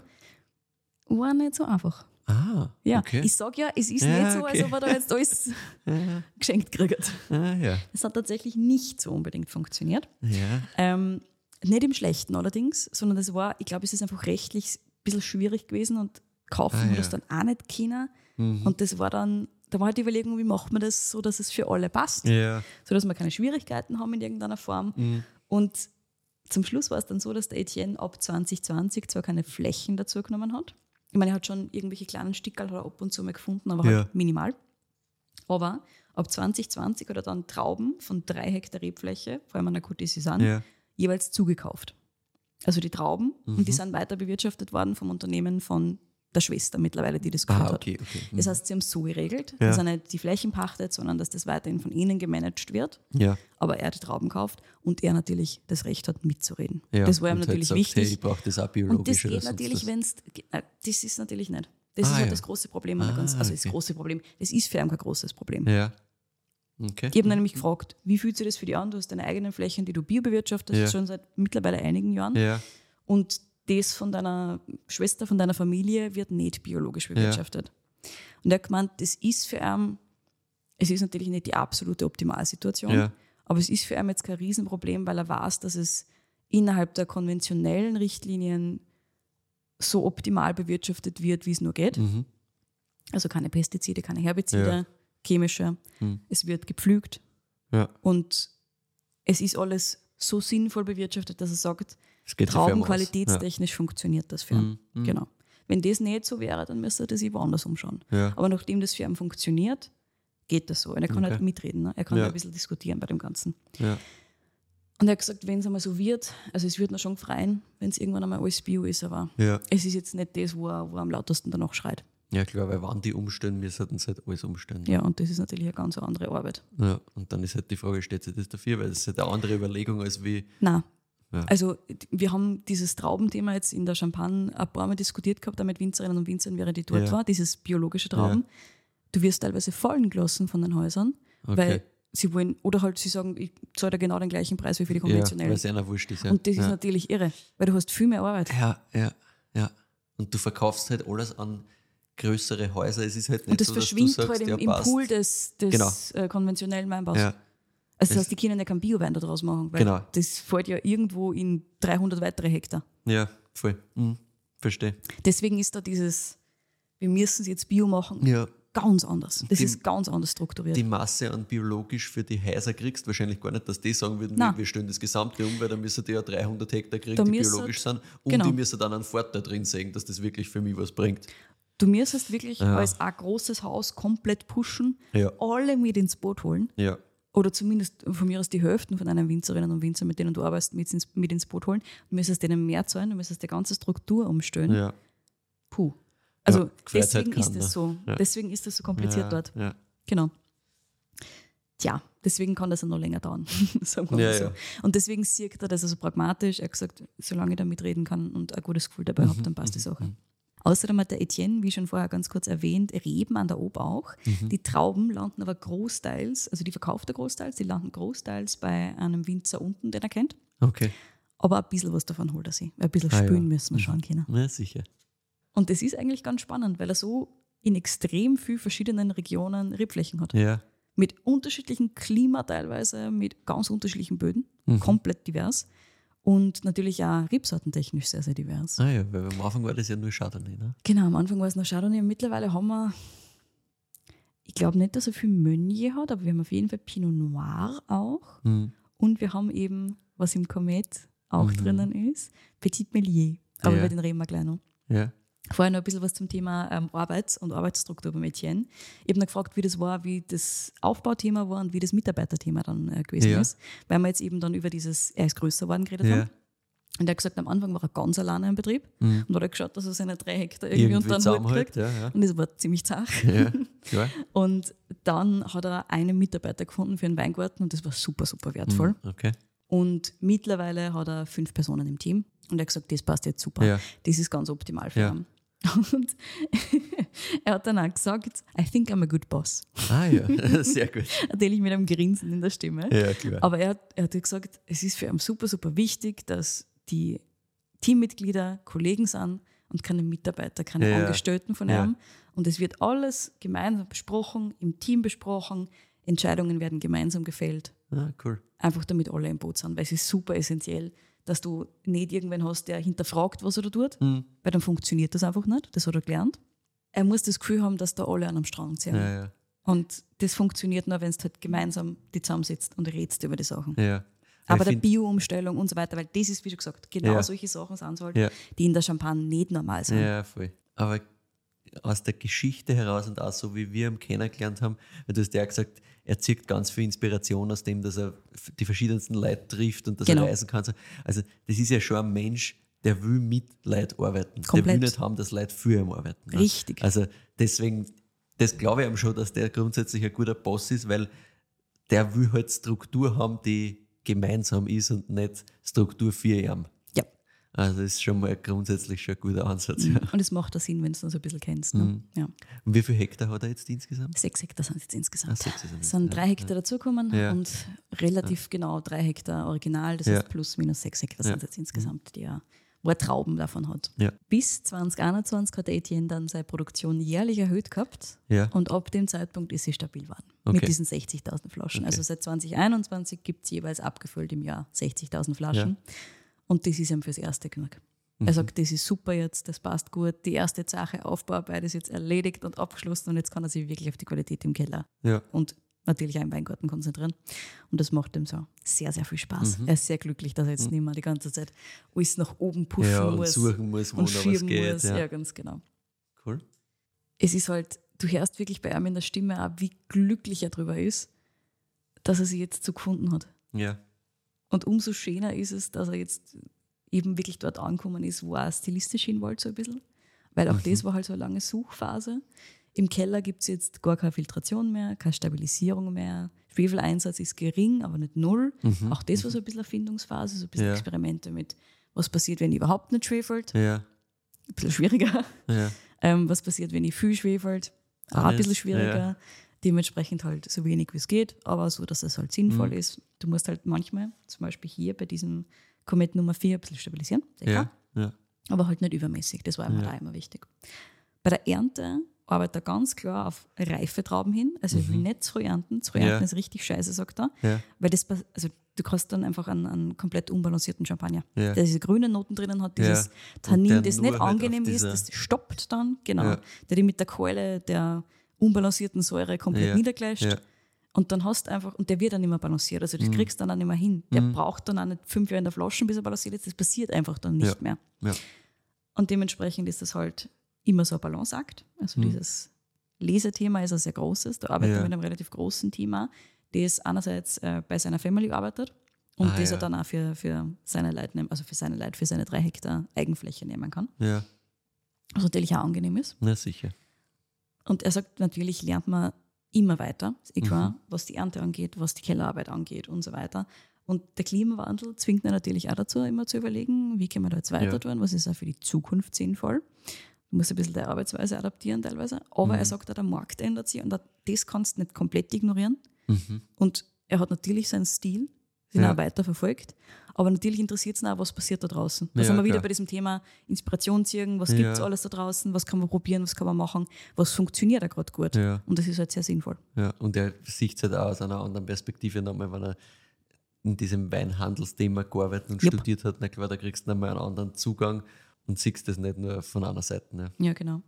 War nicht so einfach. Ah, ja, okay. Ich sage ja, es ist ja, nicht so, okay. als ob er da jetzt alles ja. geschenkt kriegt. Ah, ja. Das hat tatsächlich nicht so unbedingt funktioniert. Ja. Ähm, nicht im Schlechten allerdings, sondern das war, ich glaube, es ist einfach rechtlich ein bisschen schwierig gewesen und kaufen ah, ja. das dann auch nicht können. Mhm. Und das war dann, da war halt die Überlegung, wie macht man das so, dass es für alle passt, ja. sodass wir keine Schwierigkeiten haben in irgendeiner Form. Mhm. Und zum Schluss war es dann so, dass der Etienne ab zwanzig zwanzig zwar keine Flächen dazu genommen hat. Ich meine, er hat schon irgendwelche kleinen Stickerl ab und zu mal gefunden, aber ja. halt minimal. Aber ab zwanzig zwanzig hat er dann Trauben von drei Hektar Rebfläche, vor allem an der Côte des Cézanne, ja. jeweils zugekauft. Also die Trauben, mhm. und die sind weiter bewirtschaftet worden vom Unternehmen von der Schwester mittlerweile, die das gehört ah, okay, okay. hat. Das heißt, sie haben es so geregelt, ja. dass er nicht die Flächen pachtet, sondern dass das weiterhin von ihnen gemanagt wird. Ja. Aber er die Trauben kauft und er natürlich das Recht hat, mitzureden. Ja. Das war ihm natürlich sagt, wichtig. Hey, ich brauche das auch biologisch. Und das geht oder natürlich, das. wenn es. Das ist natürlich nicht. Das ah, ist halt ja. das große Problem an der ah, ganzen. Also okay. das große Problem. Das ist für ihn kein großes Problem. Ja. Okay. Ich habe ihn nämlich gefragt, wie fühlt sich das für dich an? Du hast deine eigenen Flächen, die du biobewirtschaftest, ja. schon seit mittlerweile einigen Jahren. Ja. Und das von deiner Schwester, von deiner Familie wird nicht biologisch bewirtschaftet. Ja. Und er hat gemeint, das ist für ihn, es ist natürlich nicht die absolute Optimalsituation, ja. aber es ist für ihn jetzt kein Riesenproblem, weil er weiß, dass es innerhalb der konventionellen Richtlinien so optimal bewirtschaftet wird, wie es nur geht. Mhm. Also keine Pestizide, keine Herbizide, ja. chemische. Mhm. Es wird gepflügt ja. und es ist alles so sinnvoll bewirtschaftet, dass er sagt, Trauben traubenqualitätstechnisch ja. funktioniert das für ihn. Mhm. Genau. Wenn das nicht so wäre, dann müsste er das sich woanders umschauen. Ja. Aber nachdem das für ihn funktioniert, geht das so. Und er kann okay. halt mitreden. Ne? Er kann ja. ein bisschen diskutieren bei dem Ganzen. Ja. Und er hat gesagt, wenn es einmal so wird, also es wird noch schon freien, wenn es irgendwann einmal alles Bio ist, aber ja. es ist jetzt nicht das, wo er, wo er am lautesten danach schreit. Ja klar, weil wann die umstellen, wir sollten halt alles umstellen. Ja, und das ist natürlich eine ganz andere Arbeit. Ja, und dann ist halt die Frage, steht sich das dafür? Weil das ist halt eine andere Überlegung als wie... Nein. Ja. Also wir haben dieses Traubenthema jetzt in der Champagne ein paar Mal diskutiert gehabt, auch mit Winzerinnen und Winzern, während ich dort ja. war, dieses biologische Trauben. Ja. Du wirst teilweise fallen gelassen von den Häusern, okay. weil sie wollen, oder halt sie sagen, ich zahle da genau den gleichen Preis wie für die konventionellen. Ja, weil es einer wurscht ist. Ja. Und das ja. ist natürlich irre, weil du hast viel mehr Arbeit. Ja, ja, ja. Und du verkaufst halt alles an größere Häuser. Es ist halt nicht und das so, verschwindet dass du sagst, halt im, ja, im Pool des, des genau. äh, konventionellen Weinbaus. Ja. Also das heißt, die können ja keinen Biowein daraus machen, weil genau. das fällt ja irgendwo in dreihundert weitere Hektar. Ja, voll. Mhm. Verstehe. Deswegen ist da dieses, wir müssen es jetzt Bio machen, ja. ganz anders. Das die, ist ganz anders strukturiert. Die Masse an biologisch für die Häuser kriegst wahrscheinlich gar nicht, dass die sagen würden, wir, wir stellen das Gesamte um, weil dann müssen die ja dreihundert Hektar kriegen, da die biologisch sind. Und genau. die müssen dann einen Vorteil drin sehen, dass das wirklich für mich was bringt. Du müsstest wirklich ja. als ein großes Haus komplett pushen, ja. alle mit ins Boot holen. Ja. Oder zumindest von mir aus die Hälfte von deinen Winzerinnen und Winzern, mit denen du arbeitest, mit ins, mit ins Boot holen. Du müsstest denen mehr zahlen, du müsstest die ganze Struktur umstellen. Ja. Puh. Also ja, deswegen kann, ist das so. Ja. Deswegen ist das so kompliziert ja, dort. Ja. Genau. Tja, deswegen kann das ja noch länger dauern. Sagen wir ja, mal so. ja. Und deswegen sieht er das also pragmatisch. Er hat gesagt, solange ich da mitreden kann und ein gutes Gefühl dabei mhm, habe, dann passt die mhm, Sache. Mhm. Außerdem hat der Etienne, wie schon vorher ganz kurz erwähnt, Reben an der Ob auch. Mhm. Die Trauben landen aber großteils, also die verkauft er großteils, die landen großteils bei einem Winzer unten, den er kennt. Okay. Aber ein bisschen was davon holt er sich. Ein bisschen Ah, spülen ja. müssen wir schauen können. Ja, sicher. Und das ist eigentlich ganz spannend, weil er so in extrem vielen verschiedenen Regionen Rebflächen hat. Ja. Mit unterschiedlichem Klima teilweise, mit ganz unterschiedlichen Böden, Mhm. komplett divers. Und natürlich auch rebsortentechnisch sehr, sehr divers. Ah ja, weil am Anfang war das ja nur Chardonnay, ne? Genau, am Anfang war es noch Chardonnay. Mittlerweile haben wir, ich glaube nicht, dass er viel Meunier hat, aber wir haben auf jeden Fall Pinot Noir auch. Mhm. Und wir haben eben, was im Komet auch Mhm. drinnen ist, Petit Melier. Aber Ja. über den reden wir gleich noch. Ja. Vorher noch ein bisschen was zum Thema ähm, Arbeit und Arbeitsstruktur beim Etienne. Ich habe noch gefragt, wie das war, wie das Aufbauthema war und wie das Mitarbeiterthema dann äh, gewesen Ja. ist. Weil wir jetzt eben dann über dieses, er ist größer geworden, geredet Ja. haben. Und er hat gesagt, am Anfang war er ganz alleine im Betrieb Mhm. und hat er geschaut, dass er seine drei Hektar irgendwie, Irgendwie unter den Hut zusammenhält, kriegt. ja, ja. Und das war ziemlich zart. Ja, klar. Und dann hat er einen Mitarbeiter gefunden für einen Weingarten und das war super, super wertvoll. Mhm, okay. Und mittlerweile hat er fünf Personen im Team und er hat gesagt, das passt jetzt super. Ja. Das ist ganz optimal für Ja. ihn. Und er hat dann auch gesagt, I think I'm a good boss. Ah ja, sehr gut. Natürlich mit einem Grinsen in der Stimme. Ja, klar. Aber er, hat- er hat gesagt, es ist für ihn super, super wichtig, dass die Teammitglieder Kollegen sind und keine Mitarbeiter, keine Ja, ja. Angestellten von Ja. ihm. Und es wird alles gemeinsam besprochen, im Team besprochen, Entscheidungen werden gemeinsam gefällt. Ah, cool. Einfach damit alle im Boot sind, weil es ist super essentiell, dass du nicht irgendwen hast, der hinterfragt, was er da tut, Mhm. weil dann funktioniert das einfach nicht. Das hat er gelernt. Er muss das Gefühl haben, dass da alle an einem Strang ziehen. Ja, ja. Und das funktioniert nur, wenn du halt gemeinsam die zusammensitzt und redest über die Sachen. ja. Aber ich der find- Bio-Umstellung und so weiter, weil das ist, wie schon gesagt, genau Ja. solche Sachen sind halt, Ja. die in der Champagne nicht normal sind. Ja, voll. Aber aus der Geschichte heraus und auch so, wie wir ihn kennengelernt haben, weil du hast ja gesagt, er zieht ganz viel Inspiration aus dem, dass er f- die verschiedensten Leute trifft und dass Genau. er reisen kann. Also das ist ja schon ein Mensch, der will mit Leuten arbeiten. Der will Komplett. nicht haben, dass Leute für ihn arbeiten. ne? Richtig. Also deswegen, das glaube ich ihm schon, dass der grundsätzlich ein guter Boss ist, weil der will halt Struktur haben, die gemeinsam ist und nicht Struktur für ihn. Ja. Also das ist schon mal grundsätzlich schon ein guter Ansatz. Ja. Und es macht auch Sinn, wenn du es dann so ein bisschen kennst. Ne? Mhm. Ja. Und wie viele Hektar hat er jetzt insgesamt? Sechs Hektar sind es jetzt insgesamt. Ah, sechs ist es Es sind jetzt, drei ja. Hektar dazugekommen Ja. und relativ genau drei Hektar original, das Ja. heißt plus minus sechs Hektar Ja. sind es jetzt insgesamt, die er, wo er Trauben davon hat. Ja. Bis zwanzig einundzwanzig hat Etienne dann seine Produktion jährlich erhöht gehabt Ja. und ab dem Zeitpunkt ist sie stabil geworden. Okay. Mit diesen sechzigtausend Flaschen. Okay. Also seit zwanzig einundzwanzig gibt es jeweils abgefüllt im Jahr sechzigtausend Flaschen. Und das ist ihm fürs Erste genug. Mhm. Er sagt, das ist super jetzt, das passt gut. Die erste Sache, Aufbauarbeit ist jetzt erledigt und abgeschlossen und jetzt kann er sich wirklich auf die Qualität im Keller Ja. und natürlich auch im Weingarten konzentrieren. Und das macht ihm so sehr, sehr viel Spaß. Mhm. Er ist sehr glücklich, dass er jetzt nicht mehr die ganze Zeit alles nach oben pushen Ja, und muss suchen muss, wo und noch was schieben geht. muss. Ja. Ja, ganz genau. Cool. Es ist halt, du hörst wirklich bei ihm in der Stimme auch, wie glücklich er darüber ist, dass er sie jetzt so gefunden hat. Ja. Und umso schöner ist es, dass er jetzt eben wirklich dort angekommen ist, wo er stilistisch hin wollte, so ein bisschen. Weil auch Mhm. das war halt so eine lange Suchphase. Im Keller gibt es jetzt gar keine Filtration mehr, keine Stabilisierung mehr. Schwefeleinsatz ist gering, aber nicht null. Mhm. Auch das war so ein bisschen eine Findungsphase, so ein bisschen Ja. Experimente mit, was passiert, wenn ich überhaupt nicht schwefelt. Ja. Ein bisschen schwieriger. Ja. Ähm, was passiert, wenn ich viel schwefelt? Auch ein Alles, bisschen schwieriger. ja. Dementsprechend halt so wenig wie es geht, aber so, dass es halt sinnvoll Mhm. ist. Du musst halt manchmal, zum Beispiel hier bei diesem Comet Nummer vier, ein bisschen stabilisieren, sehr klar, Ja. Ja. aber halt nicht übermäßig. Das war immer Ja. da immer wichtig. Bei der Ernte arbeitet er ganz klar auf reife Trauben hin. Also ich will nicht zu früh ernten. Zu früh Ja. ernten ist richtig scheiße, sagt er. Ja. Weil das, pas- also du kriegst dann einfach einen, einen komplett unbalancierten Champagner, Ja. der diese grünen Noten drinnen hat, Ja. dieses Und Tannin, der das nur nicht halt angenehm auf ist, dieser- das stoppt dann, genau. Ja. Der die mit der Keule der unbalancierten Säure komplett Ja. niedergleischt. Ja. Und dann hast du einfach, und der wird dann nicht mehr balanciert. Also das Mhm. kriegst du dann auch nicht mehr hin. Der Mhm. braucht dann auch nicht fünf Jahre in der Flasche, bis er balanciert ist. Das passiert einfach dann nicht Ja. mehr. Ja. Und dementsprechend ist das halt immer so ein Balanceakt. Also Mhm. dieses Lesethema ist ein sehr großes. Da arbeitet Ja. er mit einem relativ großen Team auch, das einerseits äh, bei seiner Family arbeitet und Ah, das ja. er dann auch für, für seine Leute, nehm- also für seine Leute, für seine drei Hektar Eigenfläche nehmen kann. Ja. Was natürlich auch angenehm ist. Na sicher. Und er sagt, natürlich lernt man immer weiter, ist eh klar, Mhm. was die Ernte angeht, was die Kellerarbeit angeht und so weiter. Und der Klimawandel zwingt ihn natürlich auch dazu, immer zu überlegen, wie können wir da jetzt weiter Ja. tun, was ist auch für die Zukunft sinnvoll. Du musst ein bisschen deine Arbeitsweise adaptieren teilweise. Aber Mhm. er sagt auch, der Markt ändert sich und auch das kannst du nicht komplett ignorieren. Mhm. Und er hat natürlich seinen Stil, den Ja. er auch weiter verfolgt. Aber natürlich interessiert es ihn auch, was passiert da draußen. Da Ja, sind wir wieder klar. bei diesem Thema Inspiration ziehen, was Ja. gibt es alles da draußen, was kann man probieren, was kann man machen, was funktioniert da gerade gut. Ja. Und das ist halt sehr sinnvoll. Ja. Und er sieht es halt auch aus einer anderen Perspektive nochmal, wenn er in diesem Weinhandelsthema gearbeitet und Yep. studiert hat, na klar, da kriegst du nochmal einen anderen Zugang und siehst das nicht nur von einer Seite. Ne? Ja, genau.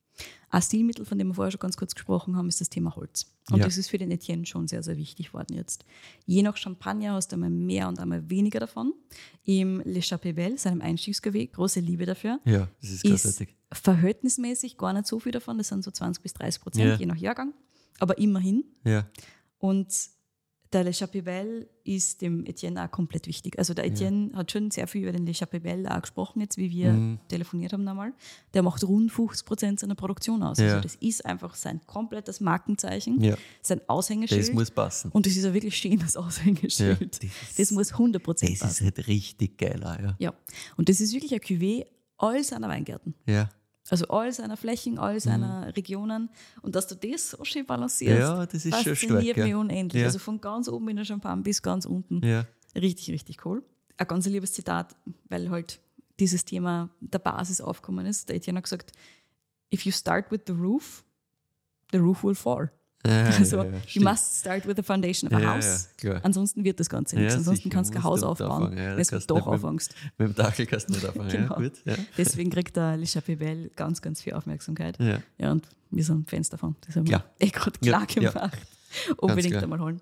Ein Stilmittel, von dem wir vorher schon ganz kurz gesprochen haben, ist das Thema Holz. Und Ja. das ist für den Etienne schon sehr, sehr wichtig worden jetzt. Je nach Champagner hast du einmal mehr und einmal weniger davon. Im Le Chapelle, seinem Einstiegsgeweih, große Liebe dafür, Ja, das ist ist großartig. verhältnismäßig gar nicht so viel davon. Das sind so zwanzig bis dreißig Prozent, Ja. je nach Jahrgang. Aber immerhin. Ja. Und Der Le Chapibel ist dem Etienne auch komplett wichtig. Also der Etienne ja. hat schon sehr viel über den Le Chapibel auch gesprochen, jetzt wie wir mhm. telefoniert haben nochmal. Der macht rund fünfzig Prozent seiner Produktion aus. Ja. Also das ist einfach sein komplettes Markenzeichen, ja. sein Aushängeschild. Das muss passen. Und das ist ein wirklich schönes Aushängeschild. Ja, das, ist, das muss hundert Prozent das passen. Das ist halt richtig geil. Ja. ja. Und das ist wirklich ein Cuvée all seiner Weingärten. Ja. Also all seiner Flächen, all seiner mhm. Regionen. Und dass du das so schön balancierst, ja, das ist schon stark, fasziniert ja. mich unendlich. Ja. Also von ganz oben in der Champagne bis ganz unten. Ja. Richtig, richtig cool. Ein ganz liebes Zitat, weil halt dieses Thema der Basis aufgekommen ist. Der Etienne hat gesagt, if you start with the roof, the roof will fall. Ja, also, ja, ja, you must start with the foundation of a ja, house. Ja, ansonsten wird das Ganze nichts. Ja, ansonsten sicher, kannst du kein Haus aufbauen, ja, wenn du doch anfängst. Mit, mit dem Dackel kannst du nicht anfangen. Genau. Ja, gut, ja. Deswegen kriegt der Le Chapibel ganz, ganz viel Aufmerksamkeit. Ja. Ja, und wir sind Fans davon. Das haben klar. wir eh gerade klar ja, gemacht. Ja. Unbedingt einmal holen.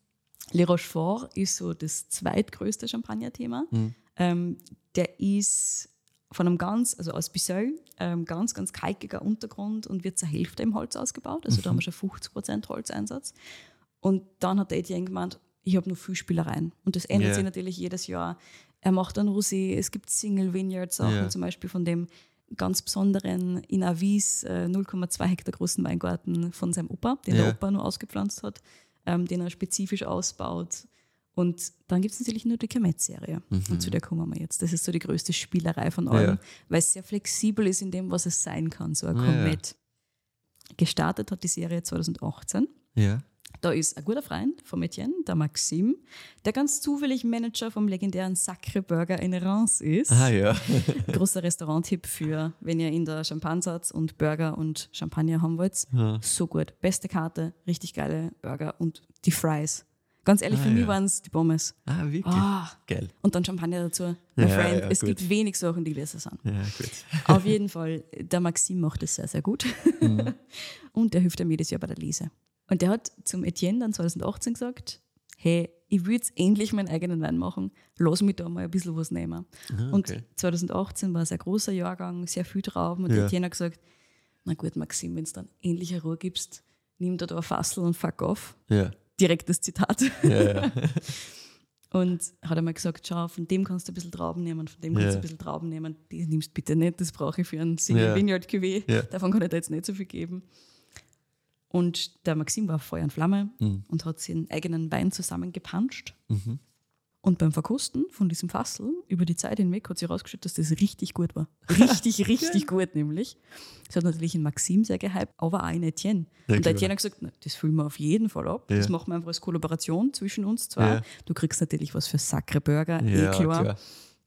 Le Rochefort ist so das zweitgrößte Champagner-Thema. Mhm. Ähm, der ist von einem ganz, also aus Bissau, ähm, ganz, ganz kalkiger Untergrund und wird zur Hälfte im Holz ausgebaut. Also mhm. da haben wir schon fünfzig Prozent Holzeinsatz. Und dann hat der Etienne gemeint, ich habe noch viel Spielereien. Und das ändert yeah. sich natürlich jedes Jahr. Er macht dann Rosé, es gibt Single-Vineyard-Sachen, yeah. zum Beispiel von dem ganz besonderen in Avis äh, null Komma zwei Hektar großen Weingarten von seinem Opa, den yeah. der Opa nur ausgepflanzt hat, ähm, den er spezifisch ausbaut. Und dann gibt es natürlich nur die Camet-Serie. Mhm. Und zu der kommen wir jetzt. Das ist so die größte Spielerei von allem, ja. weil es sehr flexibel ist in dem, was es sein kann, so ein Comet. Ja. Gestartet hat die Serie zwanzig achtzehn. Ja. Da ist ein guter Freund von Etienne, der Maxime, der ganz zufällig Manager vom legendären Sacre Burger in Reims ist. Ah ja. Großer Restauranttipp für, wenn ihr in der Champagne seid und Burger und Champagner haben wollt. Ja. So gut. Beste Karte, richtig geile Burger und die Fries. Ganz ehrlich, ah, für ja. mich waren es die Pommes. Ah, wirklich? Ah. Geil. Und dann Champagner dazu. Mein ja, Friend, ja, es gut. gibt wenig Sachen, die besser sind. Ja, gut. Auf jeden Fall, der Maxime macht das sehr, sehr gut. Mhm. Und der hilft ihm jedes Jahr bei der Lese. Und der hat zum Etienne dann zwanzig achtzehn gesagt, hey, ich will jetzt endlich meinen eigenen Wein machen, lass mich da mal ein bisschen was nehmen. Ah, okay. Und zwanzig achtzehn war ein sehr großer Jahrgang, sehr viel Trauben. Und ja. der Etienne hat gesagt, na gut, Maxime, wenn du dann endlich eine Ruhe gibst, nimm dir da ein Fassel und fuck off. Ja. Direktes Zitat. Ja, ja. Und hat einmal gesagt, schau, von dem kannst du ein bisschen Trauben nehmen, von dem kannst ja. du ein bisschen Trauben nehmen. Die nimmst du bitte nicht, das brauche ich für einen Single ja. Vineyard Cuvée. Ja. Davon kann ich da jetzt nicht so viel geben. Und der Maxime war Feuer und Flamme mhm. und hat seinen eigenen Wein zusammengepanscht. Mhm. Und beim Verkosten von diesem Fassel über die Zeit hinweg hat sich herausgestellt, dass das richtig gut war. Richtig, richtig gut nämlich. Das hat natürlich in Maxime sehr gehypt, aber auch in Etienne. Ja, und der Etienne hat gesagt, na, das füllen wir auf jeden Fall ab. Ja. Das machen wir einfach als Kollaboration zwischen uns zwei. Ja. Du kriegst natürlich was für Sacre Burger, ja, eh klar. klar.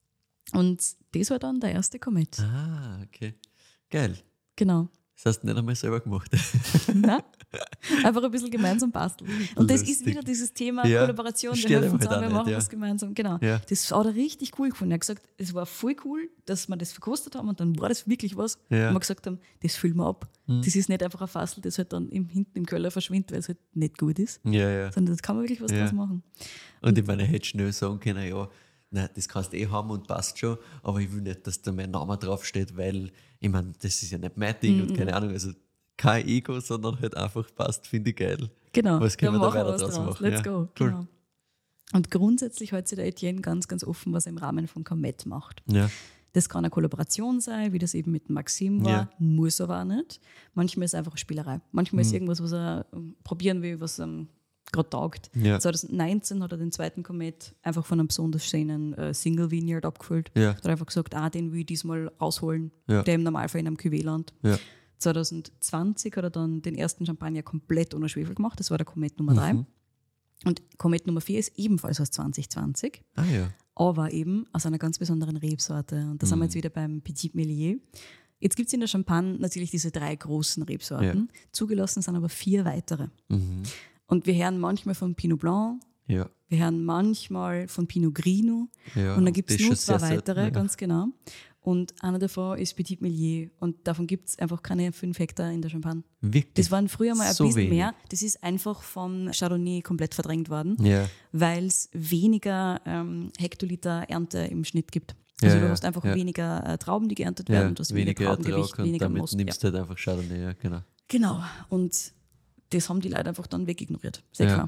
Und das war dann der erste Comet. Ah, okay. Geil. Genau. Das hast du nicht einmal selber gemacht. Nein, einfach ein bisschen gemeinsam basteln. Und das ist wieder dieses Thema ja, Kollaboration, wir helfen zusammen, wir machen ja. was gemeinsam. Genau. Ja. Das hat er richtig cool gefunden. Er hat gesagt, es war voll cool, dass wir das verkostet haben und dann war das wirklich was. Ja. Und wir gesagt haben, das füllen wir ab. Mhm. Das ist nicht einfach ein Fassel, das halt dann im, hinten im Keller verschwindet, weil es halt nicht gut ist. Ja, ja. Sondern das kann man wirklich was ja. draus machen. Und, und ich meine, ich hätte schnell sagen können, ja, nein, das kannst du eh haben und passt schon, aber ich will nicht, dass da mein Name draufsteht, weil, ich meine, das ist ja nicht mein Ding mhm. und keine Ahnung, also kein Ego, sondern halt einfach passt, finde ich geil. Genau, was können wir da weiter was draus draus. machen? Let's ja. go. Cool. Genau. Und grundsätzlich hält sich der Etienne ganz, ganz offen, was er im Rahmen von Comet macht. Ja. Das kann eine Kollaboration sein, wie das eben mit Maxime war, ja. muss aber auch nicht. Manchmal ist es einfach eine Spielerei. Manchmal mhm. ist irgendwas, was er probieren will, was ihm gerade taugt. Ja. zwanzig neunzehn hat er den zweiten Comet einfach von einem besonders schönen äh, Single Vineyard abgefüllt. Ja. Hat einfach gesagt, ah, den will ich diesmal rausholen, ja. der im Normalfall in einem Cuvée landet. Ja. zwanzig zwanzig hat er dann den ersten Champagner komplett ohne Schwefel gemacht. Das war der Comet Nummer drei. Mhm. Und Comet Nummer vier ist ebenfalls aus zwanzig zwanzig. Ah, ja. Aber eben aus einer ganz besonderen Rebsorte. Und da mhm. sind wir jetzt wieder beim Petit Melier. Jetzt gibt es in der Champagne natürlich diese drei großen Rebsorten. Ja. Zugelassen sind aber vier weitere. Mhm. Und wir hören manchmal von Pinot Blanc, ja. wir hören manchmal von Pinot Grigio. Ja, und dann gibt es nur zwei weitere, selten, ja. ganz genau. Und einer davon ist Petit Melier. Und davon gibt es einfach keine fünf Hektar in der Champagne. Wirklich? Das waren früher mal ein so bisschen wenig. mehr. Das ist einfach vom Chardonnay komplett verdrängt worden, ja. weil es weniger ähm, Hektoliter Ernte im Schnitt gibt. Also ja, du hast einfach ja. weniger äh, Trauben, die geerntet werden. Ja, und du hast weniger weniger Traubengewicht, Ertrag weniger und damit Most. nimmst Ja. du halt einfach Chardonnay, ja, genau. Genau. Und das haben die Leute einfach dann wegignoriert. Sehr ja. klar.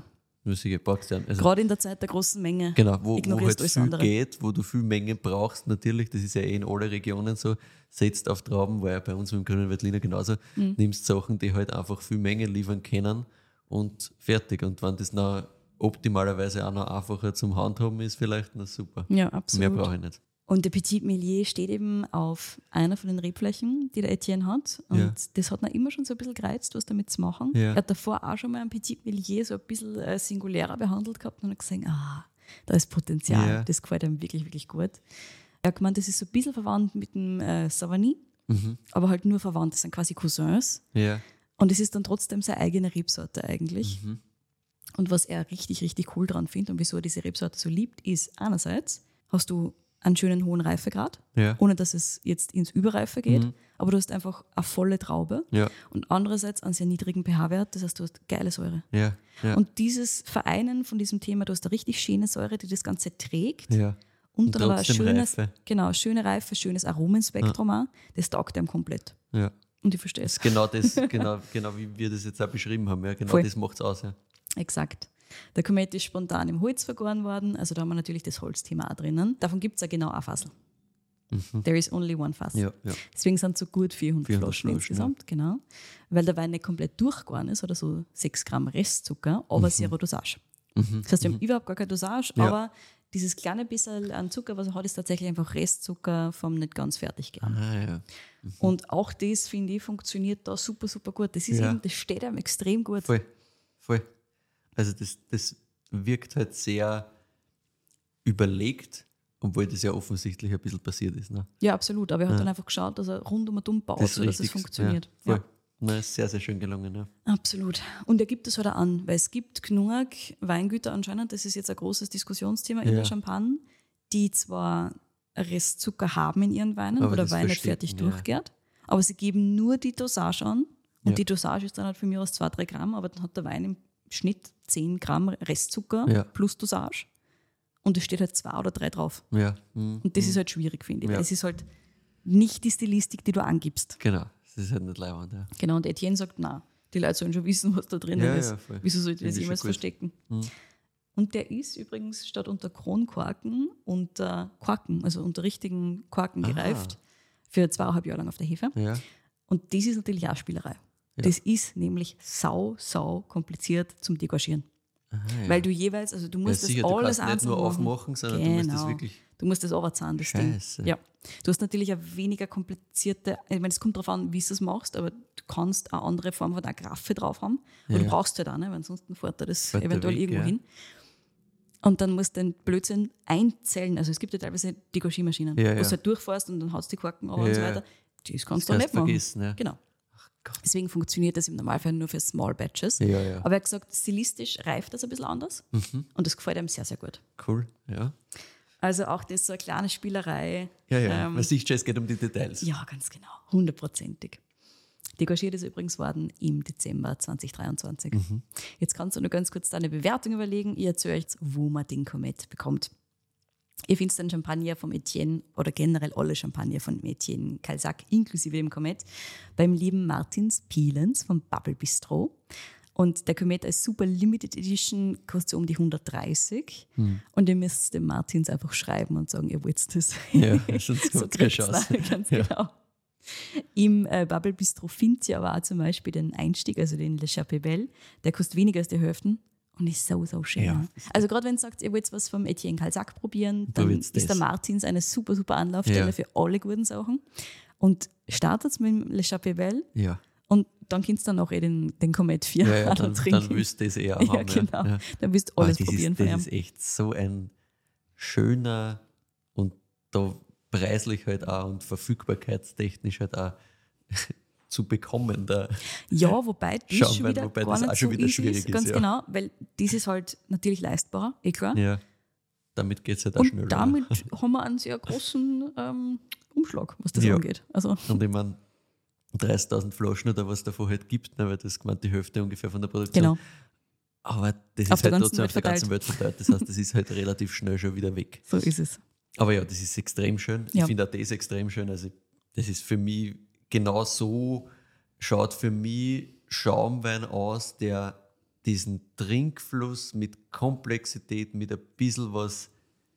Sicher, brauchst du ja. Also, Gerade in der Zeit der großen Menge. genau, wo, wo ignorierst halt alles viel andere. geht, wo du viel Menge brauchst, natürlich, das ist ja eh in allen Regionen so, setzt auf Trauben, weil ja bei uns im Grünen Veltliner genauso, Mhm. nimmst Sachen, die halt einfach viel Menge liefern können und fertig. Und wenn das noch optimalerweise auch noch einfacher zum Handhaben ist, vielleicht, na super. Ja, absolut. Mehr brauche ich nicht. Und der Petit Millier steht eben auf einer von den Rebflächen, die der Etienne hat. Und Ja. das hat ihn immer schon so ein bisschen gereizt, was damit zu machen. Ja. Er hat davor auch schon mal ein Petit Millier so ein bisschen äh, singulärer behandelt gehabt und hat gesehen, ah, da ist Potenzial. Ja. Das gefällt ihm wirklich, wirklich gut. Er hat gemeint, das ist so ein bisschen verwandt mit dem äh, Savagny, Mhm. aber halt nur verwandt. Das sind quasi Cousins. Ja. Und es ist dann trotzdem seine eigene Rebsorte eigentlich. Mhm. Und was er richtig, richtig cool dran findet und wieso er diese Rebsorte so liebt, ist einerseits hast du einen schönen hohen Reifegrad, Ja. ohne dass es jetzt ins Überreife geht, Mhm. aber du hast einfach eine volle Traube Ja. und andererseits einen sehr niedrigen pH-Wert, das heißt, du hast geile Säure. Ja. Ja. Und dieses Vereinen von diesem Thema, du hast eine richtig schöne Säure, die das Ganze trägt ja. und, Und dann aber ein trotzdem schönes, Reife. genau, schöne Reife, schönes Aromenspektrum auch, das taugt einem komplett. Ja. Und ich verstehe Das es. ist genau das, genau, genau wie wir das jetzt auch beschrieben haben. Ja. Genau Voll. das macht es aus. Ja. Exakt. Der Komet ist spontan im Holz vergoren worden, also da haben wir natürlich das Holzthema auch drinnen. Davon gibt es ja genau ein Fassel. There is only one Fass. Mhm. Ja, ja. Deswegen sind es so gut vierhundert, vierhundert Flaschen Flaschen, insgesamt, genau. Weil der Wein nicht komplett durchgegoren ist oder so sechs Gramm Restzucker, aber Mhm. Zero Dosage. Das heißt, wir haben überhaupt gar keine Dosage, Ja. aber dieses kleine bisschen an Zucker, was er hat, ist tatsächlich einfach Restzucker vom nicht ganz fertig gern. Ah, ja. Und auch das, finde ich, funktioniert da super, super gut. Das ist Ja. eben, das steht einem extrem gut. Voll. Voll. Also das, das wirkt halt sehr überlegt, obwohl das ja offensichtlich ein bisschen passiert ist. Ne? Ja, absolut. Aber er hat Ja. dann einfach geschaut, dass er rund um und um baut, Das ist sodass es richtig. funktioniert. Ja, Ja. voll. Na, ist sehr, sehr schön gelungen. Ja. Absolut. Und er gibt es halt auch an, weil es gibt genug Weingüter anscheinend, das ist jetzt ein großes Diskussionsthema in Ja. der Champagne, die zwar Restzucker haben in ihren Weinen, Aber wo der das Wein nicht verstecken, fertig ja. durchgeht, aber sie geben nur die Dosage an und Ja. die Dosage ist dann halt für mich aus zwei, drei Gramm, aber dann hat der Wein im Schnitt zehn Gramm Restzucker Ja. plus Dosage und es steht halt zwei oder drei drauf. Ja. Mhm. Und das ist halt schwierig, finde ich, Ja. weil es ist halt nicht die Stilistik, die du angibst. Genau, das ist halt nicht leibend. Ja. Genau, und Etienne sagt, na, die Leute sollen schon wissen, was da drinnen Ja, ist. ja, voll. Wieso sollte ich das Finde ich jemals schon gut. verstecken? Mhm. Und der ist übrigens statt unter Kronkorken unter Korken, also unter richtigen Korken Ah. gereift, für zweieinhalb Jahre lang auf der Hefe. Ja. Und das ist natürlich auch Spielerei. Ja. Das ist nämlich sau, sau kompliziert zum Degorgieren. Aha, ja. Weil du jeweils, also du ja, musst sicher, das du alles kannst nicht einzeln nur machen. aufmachen, sondern du musst das Genau. wirklich. Du musst das runterzahlen, das Scheiße. Ding. Ja. Du hast natürlich eine weniger komplizierte, ich meine, es kommt darauf an, wie du es machst, aber du kannst eine andere Form von Agraffe drauf haben. Aber Ja. du brauchst halt auch, ne, weil ansonsten fährt er das Fährt der eventuell weg, irgendwo ja. hin. Und dann musst du den Blödsinn einzählen. Also es gibt ja teilweise Degorgiemaschinen, Ja, wo ja. du halt durchfährst und dann haust die Korken runter Ja, und so ja. weiter. Das kannst Das du kannst nicht machen. vergessen, ja. Genau. Gott. Deswegen funktioniert das im Normalfall nur für Small Batches. Ja, ja. Aber er hat gesagt, stilistisch reift das ein bisschen anders Mhm. und das gefällt ihm sehr, sehr gut. Cool, ja. Also auch das so eine kleine Spielerei. Ja, ja. Ähm, Man sieht schon, es geht um die Details. Ja, ganz genau. Hundertprozentig. Degorgiert ist übrigens worden im Dezember zwanzig dreiundzwanzig. Mhm. Jetzt kannst du nur ganz kurz deine Bewertung überlegen. Ich erzähle euch, wo man den Komet bekommt. Ihr findet den Champagner vom Etienne oder generell alle Champagner von Etienne Calzac inklusive dem Komet beim lieben Martins Pielens vom Bubble Bistro. Und der Komet als Super Limited Edition kostet so um die hundertdreißig. Hm. Und ihr müsst dem Martins einfach schreiben und sagen, ihr wollt das. Ja, sonst so habt ihr keine kriegt's Chance. dann, ganz Ja. genau. Im äh, Bubble Bistro findet ihr aber auch zum Beispiel den Einstieg, also den Le Chapeau Belle. Der kostet weniger als die Hälfte und ist so, so schön. Ja. Also gerade wenn ihr sagt, ihr wollt was vom Etienne Calzac probieren, Da dann wird's ist das. der Martins eine super, super Anlaufstelle Ja. für alle guten Sachen. Und startet mit dem Le Chapeau Belle Ja, und dann kannst du dann auch eh den, den Comet vier ja, ja auch dann, noch trinken. dann willst du das eher ja, haben. genau. Ja. Dann willst du Ah, alles das probieren ist, von das ihm. ist echt so ein schöner und da preislich halt auch und verfügbarkeitstechnisch halt auch zu bekommender. Ja, wobei das Schauen schon wir, wieder wobei gar das nicht auch schon so wieder easy schwierig ist, ist, ganz ja. genau, weil das ist halt natürlich leistbarer, eh klar. Ja, damit geht es halt auch Und schneller. damit haben wir einen sehr großen ähm, Umschlag, was das Ja. angeht. Also, Und ich meine, dreißigtausend Flaschen oder was davon halt gibt, ne, weil das gemeint die Hälfte ungefähr von der Produktion. genau. Aber das Auf ist der halt ganzen trotzdem Welt auf der ganzen verteilt. Welt verteilt. Das heißt, das ist halt relativ schnell schon wieder weg. So ist es. Aber ja, das ist extrem schön. Ja. Ich finde auch das extrem schön. Also das ist für mich genau so, schaut für mich Schaumwein aus, der diesen Trinkfluss mit Komplexität, mit ein bisschen was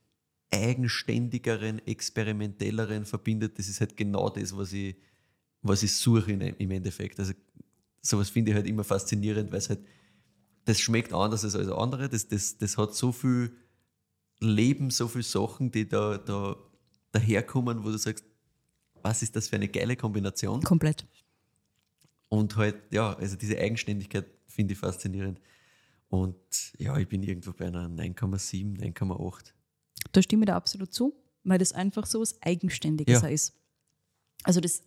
eigenständigeren, experimentelleren verbindet. Das ist halt genau das, was ich, was ich suche in, im Endeffekt. Also sowas finde ich halt immer faszinierend, weil es halt, das schmeckt anders als alles andere. Das, das, das hat so viel Leben, so viele Sachen, die da, da daherkommen, wo du sagst, was ist das für eine geile Kombination? Komplett. Und halt, ja, also diese Eigenständigkeit finde ich faszinierend. Und ja, ich bin irgendwo bei einer neun Komma sieben, neun Komma acht. Da stimme ich da absolut zu, weil das einfach so was Eigenständiges Ja. ist. Also das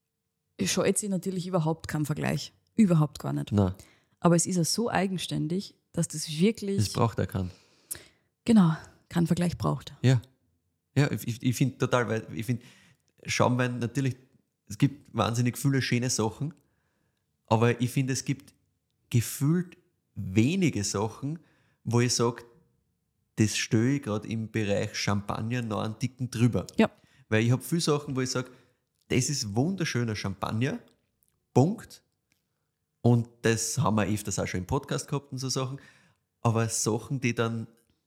scheut sich natürlich überhaupt kein Vergleich. Überhaupt gar nicht. Nein, Aber es ist ja so eigenständig, dass das wirklich, das braucht er keinen. genau, keinen Vergleich braucht. Ja, ja, ich, ich finde total, weil ich finde, Schaumwein natürlich, es gibt wahnsinnig viele schöne Sachen, aber ich finde, es gibt gefühlt wenige Sachen, wo ich sage, das stelle ich gerade im Bereich Champagner noch einen Ticken drüber. Ja. Weil ich habe viele Sachen, wo ich sage, das ist wunderschöner Champagner, Punkt. Und das haben wir öfters auch schon im Podcast gehabt und so Sachen. Aber Sachen, die dann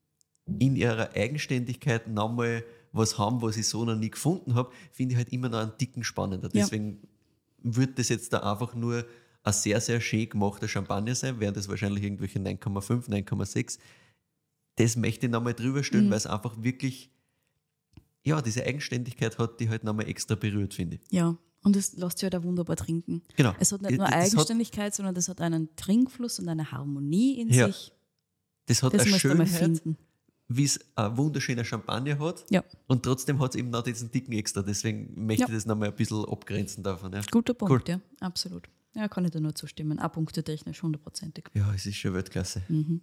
in ihrer Eigenständigkeit nochmal was haben, was ich so noch nie gefunden habe, finde ich halt immer noch einen Ticken spannender. Ja. Deswegen wird das jetzt da einfach nur ein sehr, sehr schön gemachter Champagner sein, während das wahrscheinlich irgendwelche neun Komma fünf, neun Komma sechs. Das möchte ich nochmal drüber stellen, Mhm. weil es einfach wirklich, ja, diese Eigenständigkeit hat, die halt nochmal extra berührt, finde ich. Ja, und es lässt sich halt auch wunderbar trinken. Genau. Es hat nicht nur Das hat- Eigenständigkeit, sondern das hat einen Trinkfluss und eine Harmonie in Ja. sich. Das hat Das eine musst du mal Schönheit, finden. wie es ein wunderschöner Champagner hat. Ja, Und trotzdem hat es eben noch diesen Dicken extra. Deswegen möchte Ja. ich das nochmal ein bisschen abgrenzen davon. Ja, guter Punkt, Cool. ja, absolut. Ja, kann ich da nur zustimmen. Auch punktetechnisch hundertprozentig. ja es ist schon Weltklasse. Mhm.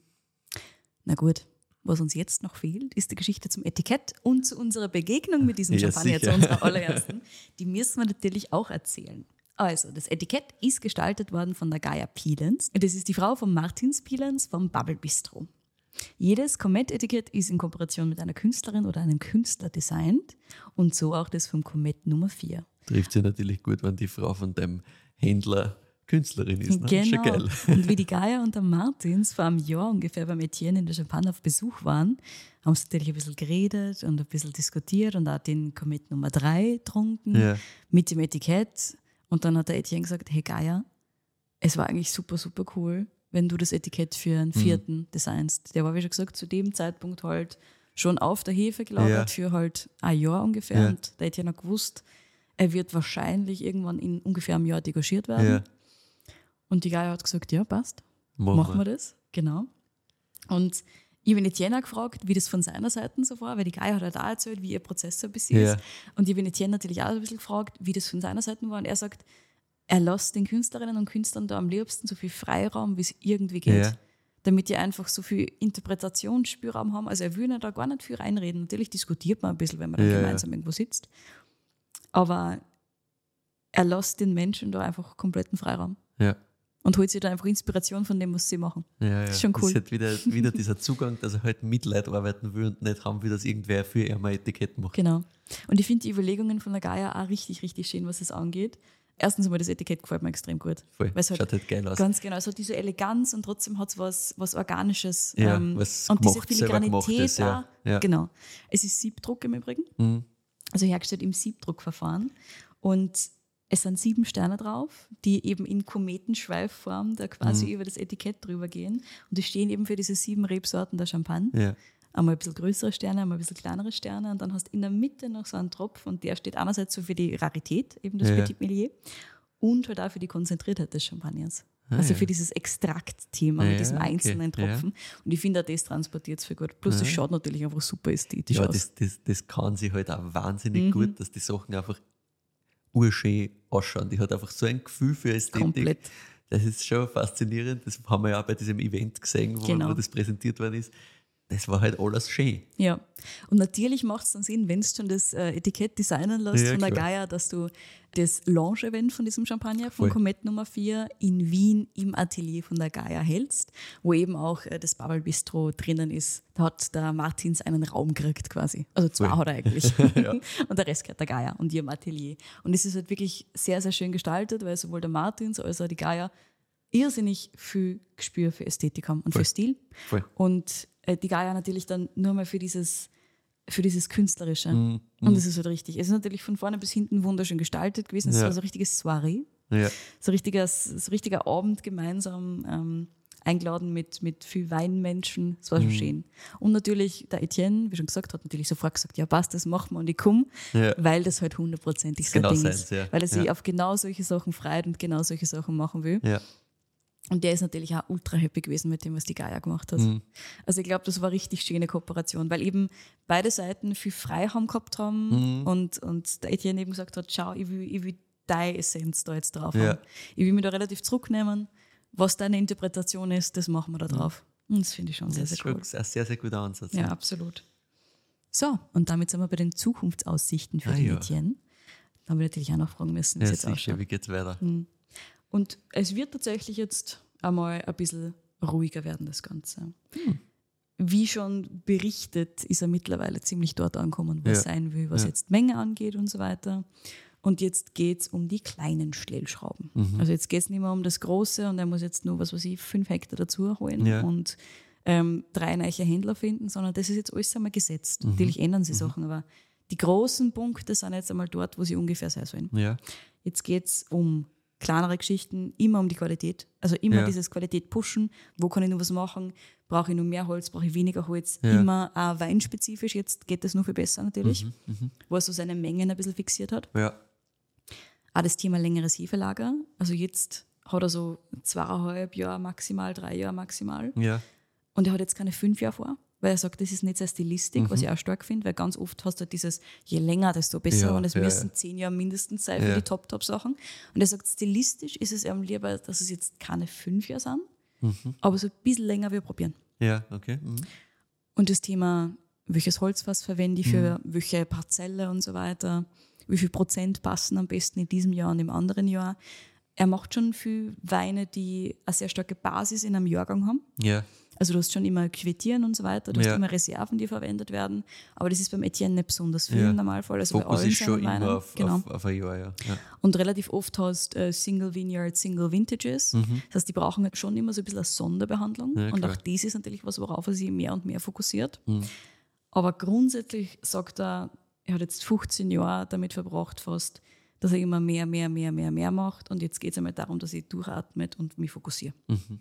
Na gut, was uns jetzt noch fehlt, ist die Geschichte zum Etikett und zu unserer Begegnung mit diesem Ja, Champagner, sicher. zu unserer allerersten. Die müssen wir natürlich auch erzählen. Also, das Etikett ist gestaltet worden von der Gaia Pielens. Das ist die Frau von Martins Pielens vom Bubble Bistro. Jedes Comet-Etikett ist in Kooperation mit einer Künstlerin oder einem Künstler designt und so auch das vom Comet Nummer vier. Trifft sich natürlich gut, wenn die Frau von dem Händler Künstlerin ist. Ne? Genau. Schon geil. Und wie die Gaia und der Martins vor einem Jahr ungefähr beim Etienne in der Champagne auf Besuch waren, haben sie natürlich ein bisschen geredet und ein bisschen diskutiert und auch den Comet Nummer drei getrunken Ja. mit dem Etikett. Und dann hat der Etienne gesagt, hey Gaia, es war eigentlich super, super cool, wenn du das Etikett für einen vierten designst. Der war, wie schon gesagt, zu dem Zeitpunkt halt schon auf der Hefe gelagert Ja. für halt ein Jahr ungefähr. Ja. Und der Etienne hat gewusst, er wird wahrscheinlich irgendwann in ungefähr einem Jahr degagiert werden. Ja. Und die Gaia hat gesagt, ja, passt, Machen machen wir. wir das, genau. Und ich habe Etienne gefragt, wie das von seiner Seite so war, weil die Gaia hat halt auch erzählt, wie ihr Prozess so ein bisschen Ja. ist. Und ich habe Etienne natürlich auch ein bisschen gefragt, wie das von seiner Seite war. Und er sagt, er lässt den Künstlerinnen und Künstlern da am liebsten so viel Freiraum, wie es irgendwie geht. Ja. Damit die einfach so viel Interpretationsspielraum haben. Also er will da gar nicht viel reinreden. Natürlich diskutiert man ein bisschen, wenn man dann Ja, ja. gemeinsam irgendwo sitzt. Aber er lässt den Menschen da einfach kompletten Freiraum. Ja. Und holt sich da einfach Inspiration von dem, was sie machen. Ja, ja. Das ist schon cool. Das ist halt wieder, wieder dieser Zugang, dass er halt mit Leuten arbeiten will und nicht haben will, dass irgendwer für ihn mal Etikett macht. Genau. Und ich finde die Überlegungen von der Gaia auch richtig, richtig schön, was es angeht. Erstens einmal, das Etikett gefällt mir extrem gut. Voll. Weil es halt Schaut halt geil aus. Ganz genau, es hat diese Eleganz und trotzdem hat es was, was Organisches. Ja, ähm, was und diese gemacht, selber Filigranität gemachtes, ja. da. Ja. Genau. Es ist Siebdruck im Übrigen, Mhm. also hergestellt im Siebdruckverfahren. Und es sind sieben Sterne drauf, die eben in Kometenschweifform da quasi Mhm. über das Etikett drüber gehen. Und die stehen eben für diese sieben Rebsorten der Champagne. Ja. Einmal ein bisschen größere Sterne, einmal ein bisschen kleinere Sterne und dann hast du in der Mitte noch so einen Tropf und der steht einerseits so für die Rarität, eben das Ja. Petit Melier, und halt auch für die Konzentriertheit des Champagners. Ah, also ja. für dieses Extraktthema Ja, mit diesem okay. einzelnen Ja. Tropfen. Und ich finde auch, das transportiert es viel gut. Plus, das Ja. schaut natürlich einfach super ästhetisch Ja, aus. das, das, das kann sie halt auch wahnsinnig Mhm. gut, dass die Sachen einfach urschön ausschauen. Die hat einfach so ein Gefühl für Ästhetik. Komplett. Das ist schon faszinierend. Das haben wir ja auch bei diesem Event gesehen, wo, Genau. wo das präsentiert worden ist. Das war halt alles schön. Ja, und natürlich macht es dann Sinn, wenn du schon das äh, Etikett designen lässt Ja, von der klar. Gaia, dass du das Launch-Event von diesem Champagner von Voll. Comet Nummer vier in Wien im Atelier von der Gaia hältst, wo eben auch äh, das Bubble Bistro drinnen ist. Da hat der Martins einen Raum gekriegt quasi. Also zwei Voll. hat er eigentlich. Ja. Und der Rest gehört der Gaia und ihrem Atelier. Und es ist halt wirklich sehr, sehr schön gestaltet, weil sowohl der Martins als auch die Gaia irrsinnig viel Gespür für Ästhetik haben und Voll. für Stil. Voll. Und äh, die Gaia natürlich dann nur mal für dieses, für dieses Künstlerische. Mm, Und das ist halt richtig. Es ist natürlich von vorne bis hinten wunderschön gestaltet gewesen. Es Ja. war so ein richtiges Soiree. Ja. So ein richtiger, so richtiger Abend gemeinsam ähm, eingeladen mit, mit viel Weinmenschen. Es war schon Mhm. schön. Und natürlich der Etienne, wie schon gesagt, hat natürlich sofort gesagt, ja passt, das machen wir und ich komme, Ja. weil das halt hundertprozentig Das sein genau Ding seins, ist. ja. Weil er sich Ja. auf genau solche Sachen freut und genau solche Sachen machen will. Ja. Und der ist natürlich auch ultra happy gewesen mit dem, was die Gaia gemacht hat. Mhm. Also ich glaube, das war eine richtig schöne Kooperation, weil eben beide Seiten viel Freiraum gehabt haben Mhm. und, und der Etienne eben gesagt hat, schau, ich will, ich will deine Essenz da jetzt drauf Ja. haben. Ich will mich da relativ zurücknehmen. Was deine Interpretation ist, das machen wir da drauf. Und das finde ich schon sehr, Das sehr ist cool. schon ein sehr, sehr guter Ansatz. Ja, absolut. So, und damit sind wir bei den Zukunftsaussichten für Ah, den ja. Etienne. Da haben wir natürlich auch noch fragen müssen, wie Ja, es jetzt sicher. ausschaut. Wie geht's weiter? Und es wird tatsächlich jetzt einmal ein bisschen ruhiger werden, das Ganze. Hm. Wie schon berichtet, ist er mittlerweile ziemlich dort angekommen, wo er Ja. sein will, was Ja. jetzt Menge angeht und so weiter. Und jetzt geht es um die kleinen Stellschrauben. Mhm. Also jetzt geht es nicht mehr um das Große und er muss jetzt nur, was weiß ich, fünf Hektar dazu holen Ja. und ähm, drei neue Händler finden, sondern das ist jetzt alles einmal gesetzt. Mhm. Natürlich ändern sie Sachen, aber die großen Punkte sind jetzt einmal dort, wo sie ungefähr sein sollen. Ja. Jetzt geht es um kleinere Geschichten, immer um die Qualität. Also immer Ja. dieses Qualität pushen. Wo kann ich noch was machen? Brauche ich nur mehr Holz? Brauche ich weniger Holz? Ja. Immer auch weinspezifisch. Jetzt geht das noch viel besser natürlich, Mhm. Mhm. wo er so seine Mengen ein bisschen fixiert hat. Ja. Auch das Thema längeres Hefelager. Also jetzt hat er so zweieinhalb Jahre maximal, drei Jahre maximal. Ja. Und er hat jetzt keine fünf Jahre vor, weil er sagt, das ist nicht seine Stilistik, Mhm. was ich auch stark finde, weil ganz oft hast du halt dieses, je länger, desto besser Ja, und es ja, müssen ja. zehn Jahre mindestens sein für Ja. die Top-Top-Sachen. Und er sagt, stilistisch ist es ihm lieber, dass es jetzt keine fünf Jahre sind, Mhm. aber so ein bisschen länger wir probieren. Ja, okay. Mhm. Und das Thema, welches Holzfass verwende ich für welche Parzelle und so weiter, wie viel Prozent passen am besten in diesem Jahr und im anderen Jahr. Er macht schon viel Weine, die eine sehr starke Basis in einem Jahrgang haben. Ja. Also du hast schon immer Quittieren und so weiter, du hast Ja. immer Reserven, die verwendet werden, aber das ist beim Etienne nicht besonders viel Ja. im Normalfall. Also bei Fokus allen ist schon seinen Weinen. immer auf, Genau. auf, auf ein Jahr, ja. ja. Und relativ oft hast äh, Single Vineyard, Single Vintages. Mhm. Das heißt, die brauchen halt schon immer so ein bisschen eine Sonderbehandlung. Ja, und klar. auch das ist natürlich was, worauf er sich mehr und mehr fokussiert. Mhm. Aber grundsätzlich sagt er, er hat jetzt fünfzehn Jahre damit verbracht fast, dass er immer mehr, mehr, mehr, mehr, mehr macht. Und jetzt geht es einmal darum, dass ich durchatme und mich fokussiere. Mhm.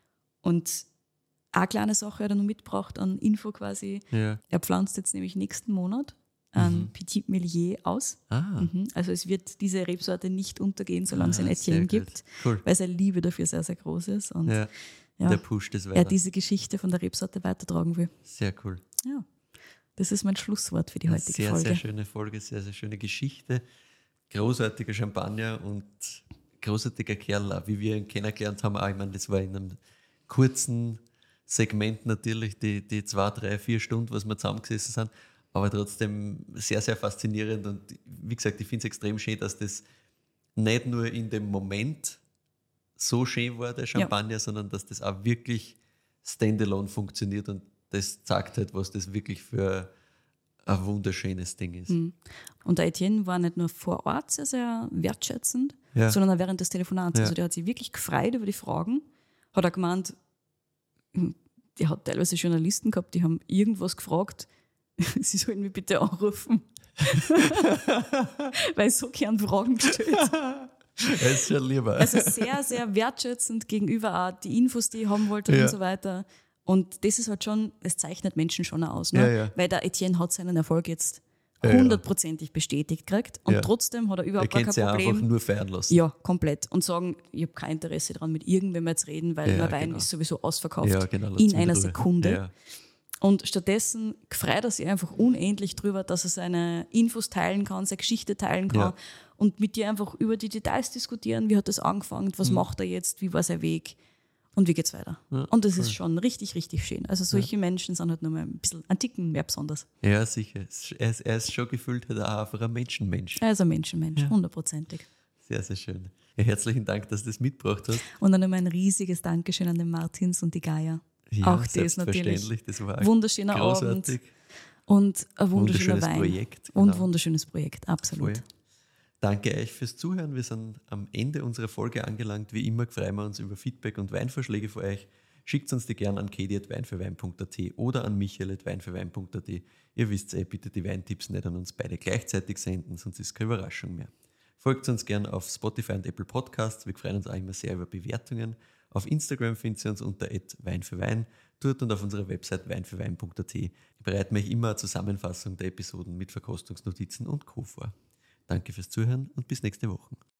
Und eine kleine Sache hat er noch mitgebracht an Info quasi. Ja. Er pflanzt jetzt nämlich nächsten Monat ein Mhm. Petit Meillier aus. Ah. Mhm. Also es wird diese Rebsorte nicht untergehen, solange es Ah, ein Etienne sehr gut. gibt, Cool. weil seine Liebe dafür sehr, sehr groß ist. Und Ja. ja, Der pusht es er weiter. diese Geschichte von der Rebsorte weitertragen will. Sehr cool. Ja, das ist mein Schlusswort für die Eine heutige sehr, Folge. sehr schöne Folge, sehr, sehr schöne Geschichte. Großartiger Champagner und großartiger Kerl, auch wie wir ihn kennengelernt haben. Auch, ich meine, das war in einem kurzen Segment natürlich, die, die zwei, drei, vier Stunden, was wir zusammengesessen sind, aber trotzdem sehr, sehr faszinierend. Und wie gesagt, ich finde es extrem schön, dass das nicht nur in dem Moment so schön war, der Champagner, sondern dass das auch wirklich standalone funktioniert und das zeigt halt, was das wirklich für ein wunderschönes Ding ist. Mhm. Und der Etienne war nicht nur vor Ort sehr, sehr wertschätzend, Ja. sondern auch während des Telefonats. Ja. Also der hat sich wirklich gefreut über die Fragen, hat er gemeint, der hat teilweise Journalisten gehabt, die haben irgendwas gefragt, sie sollen mich bitte anrufen. Weil so gern Fragen gestellt. Er ist schon lieber. Also sehr, sehr wertschätzend gegenüber auch die Infos, die ich haben wollte Ja. und so weiter. Und das ist halt schon, es zeichnet Menschen schon aus. Ne? Ja, ja. Weil der Etienne hat seinen Erfolg jetzt Ja, ja. hundertprozentig bestätigt gekriegt und Ja. trotzdem hat er Er überhaupt gar kennt kein sich einfach Problem. nur feiern lassen. Ja, komplett. Und sagen, ich habe kein Interesse daran, mit irgendwem jetzt reden, weil Ja, mein Wein genau. ist sowieso ausverkauft. Ja, genau, lass in mich einer drüber. Sekunde. Ja. Und stattdessen freut er sich einfach unendlich drüber, dass er seine Infos teilen kann, seine Geschichte teilen kann Ja. und mit dir einfach über die Details diskutieren. Wie hat das angefangen? Was Mhm. macht er jetzt? Wie war sein Weg? Und wie geht's weiter? Ja, und das ist schon richtig, richtig schön. Also solche Menschen sind halt nur mal ein bisschen ein Ticken mehr besonders. Ja, sicher. Er ist, er ist schon gefühlt halt auch einfach ein Menschenmensch. Er ist ein Menschenmensch, hundertprozentig. Sehr, sehr schön. Ja, herzlichen Dank, dass du das mitgebracht hast. Und dann nochmal ein riesiges Dankeschön an den Martins und die Gaia. Ja, Auch das natürlich. selbstverständlich. Das war Wunderschöner großartig. Abend und ein wunderschöner Wunderschönes Wein. Projekt, Und genau. wunderschönes Projekt, absolut. Voll. Danke euch fürs Zuhören. Wir sind am Ende unserer Folge angelangt. Wie immer freuen wir uns über Feedback und Weinvorschläge von euch. Schickt uns die gerne an kedi at weinfürwein punkt at oder an michael at weinfürwein punkt at. Ihr wisst eh, bitte die Weintipps nicht an uns beide gleichzeitig senden, sonst ist keine Überraschung mehr. Folgt uns gerne auf Spotify und Apple Podcasts. Wir freuen uns auch immer sehr über Bewertungen. Auf Instagram findet ihr uns unter at weinfürwein. Dort und auf unserer Website weinfürwein punkt at bereiten wir euch immer eine Zusammenfassung der Episoden mit Verkostungsnotizen und Co. vor. Danke fürs Zuhören und bis nächste Woche.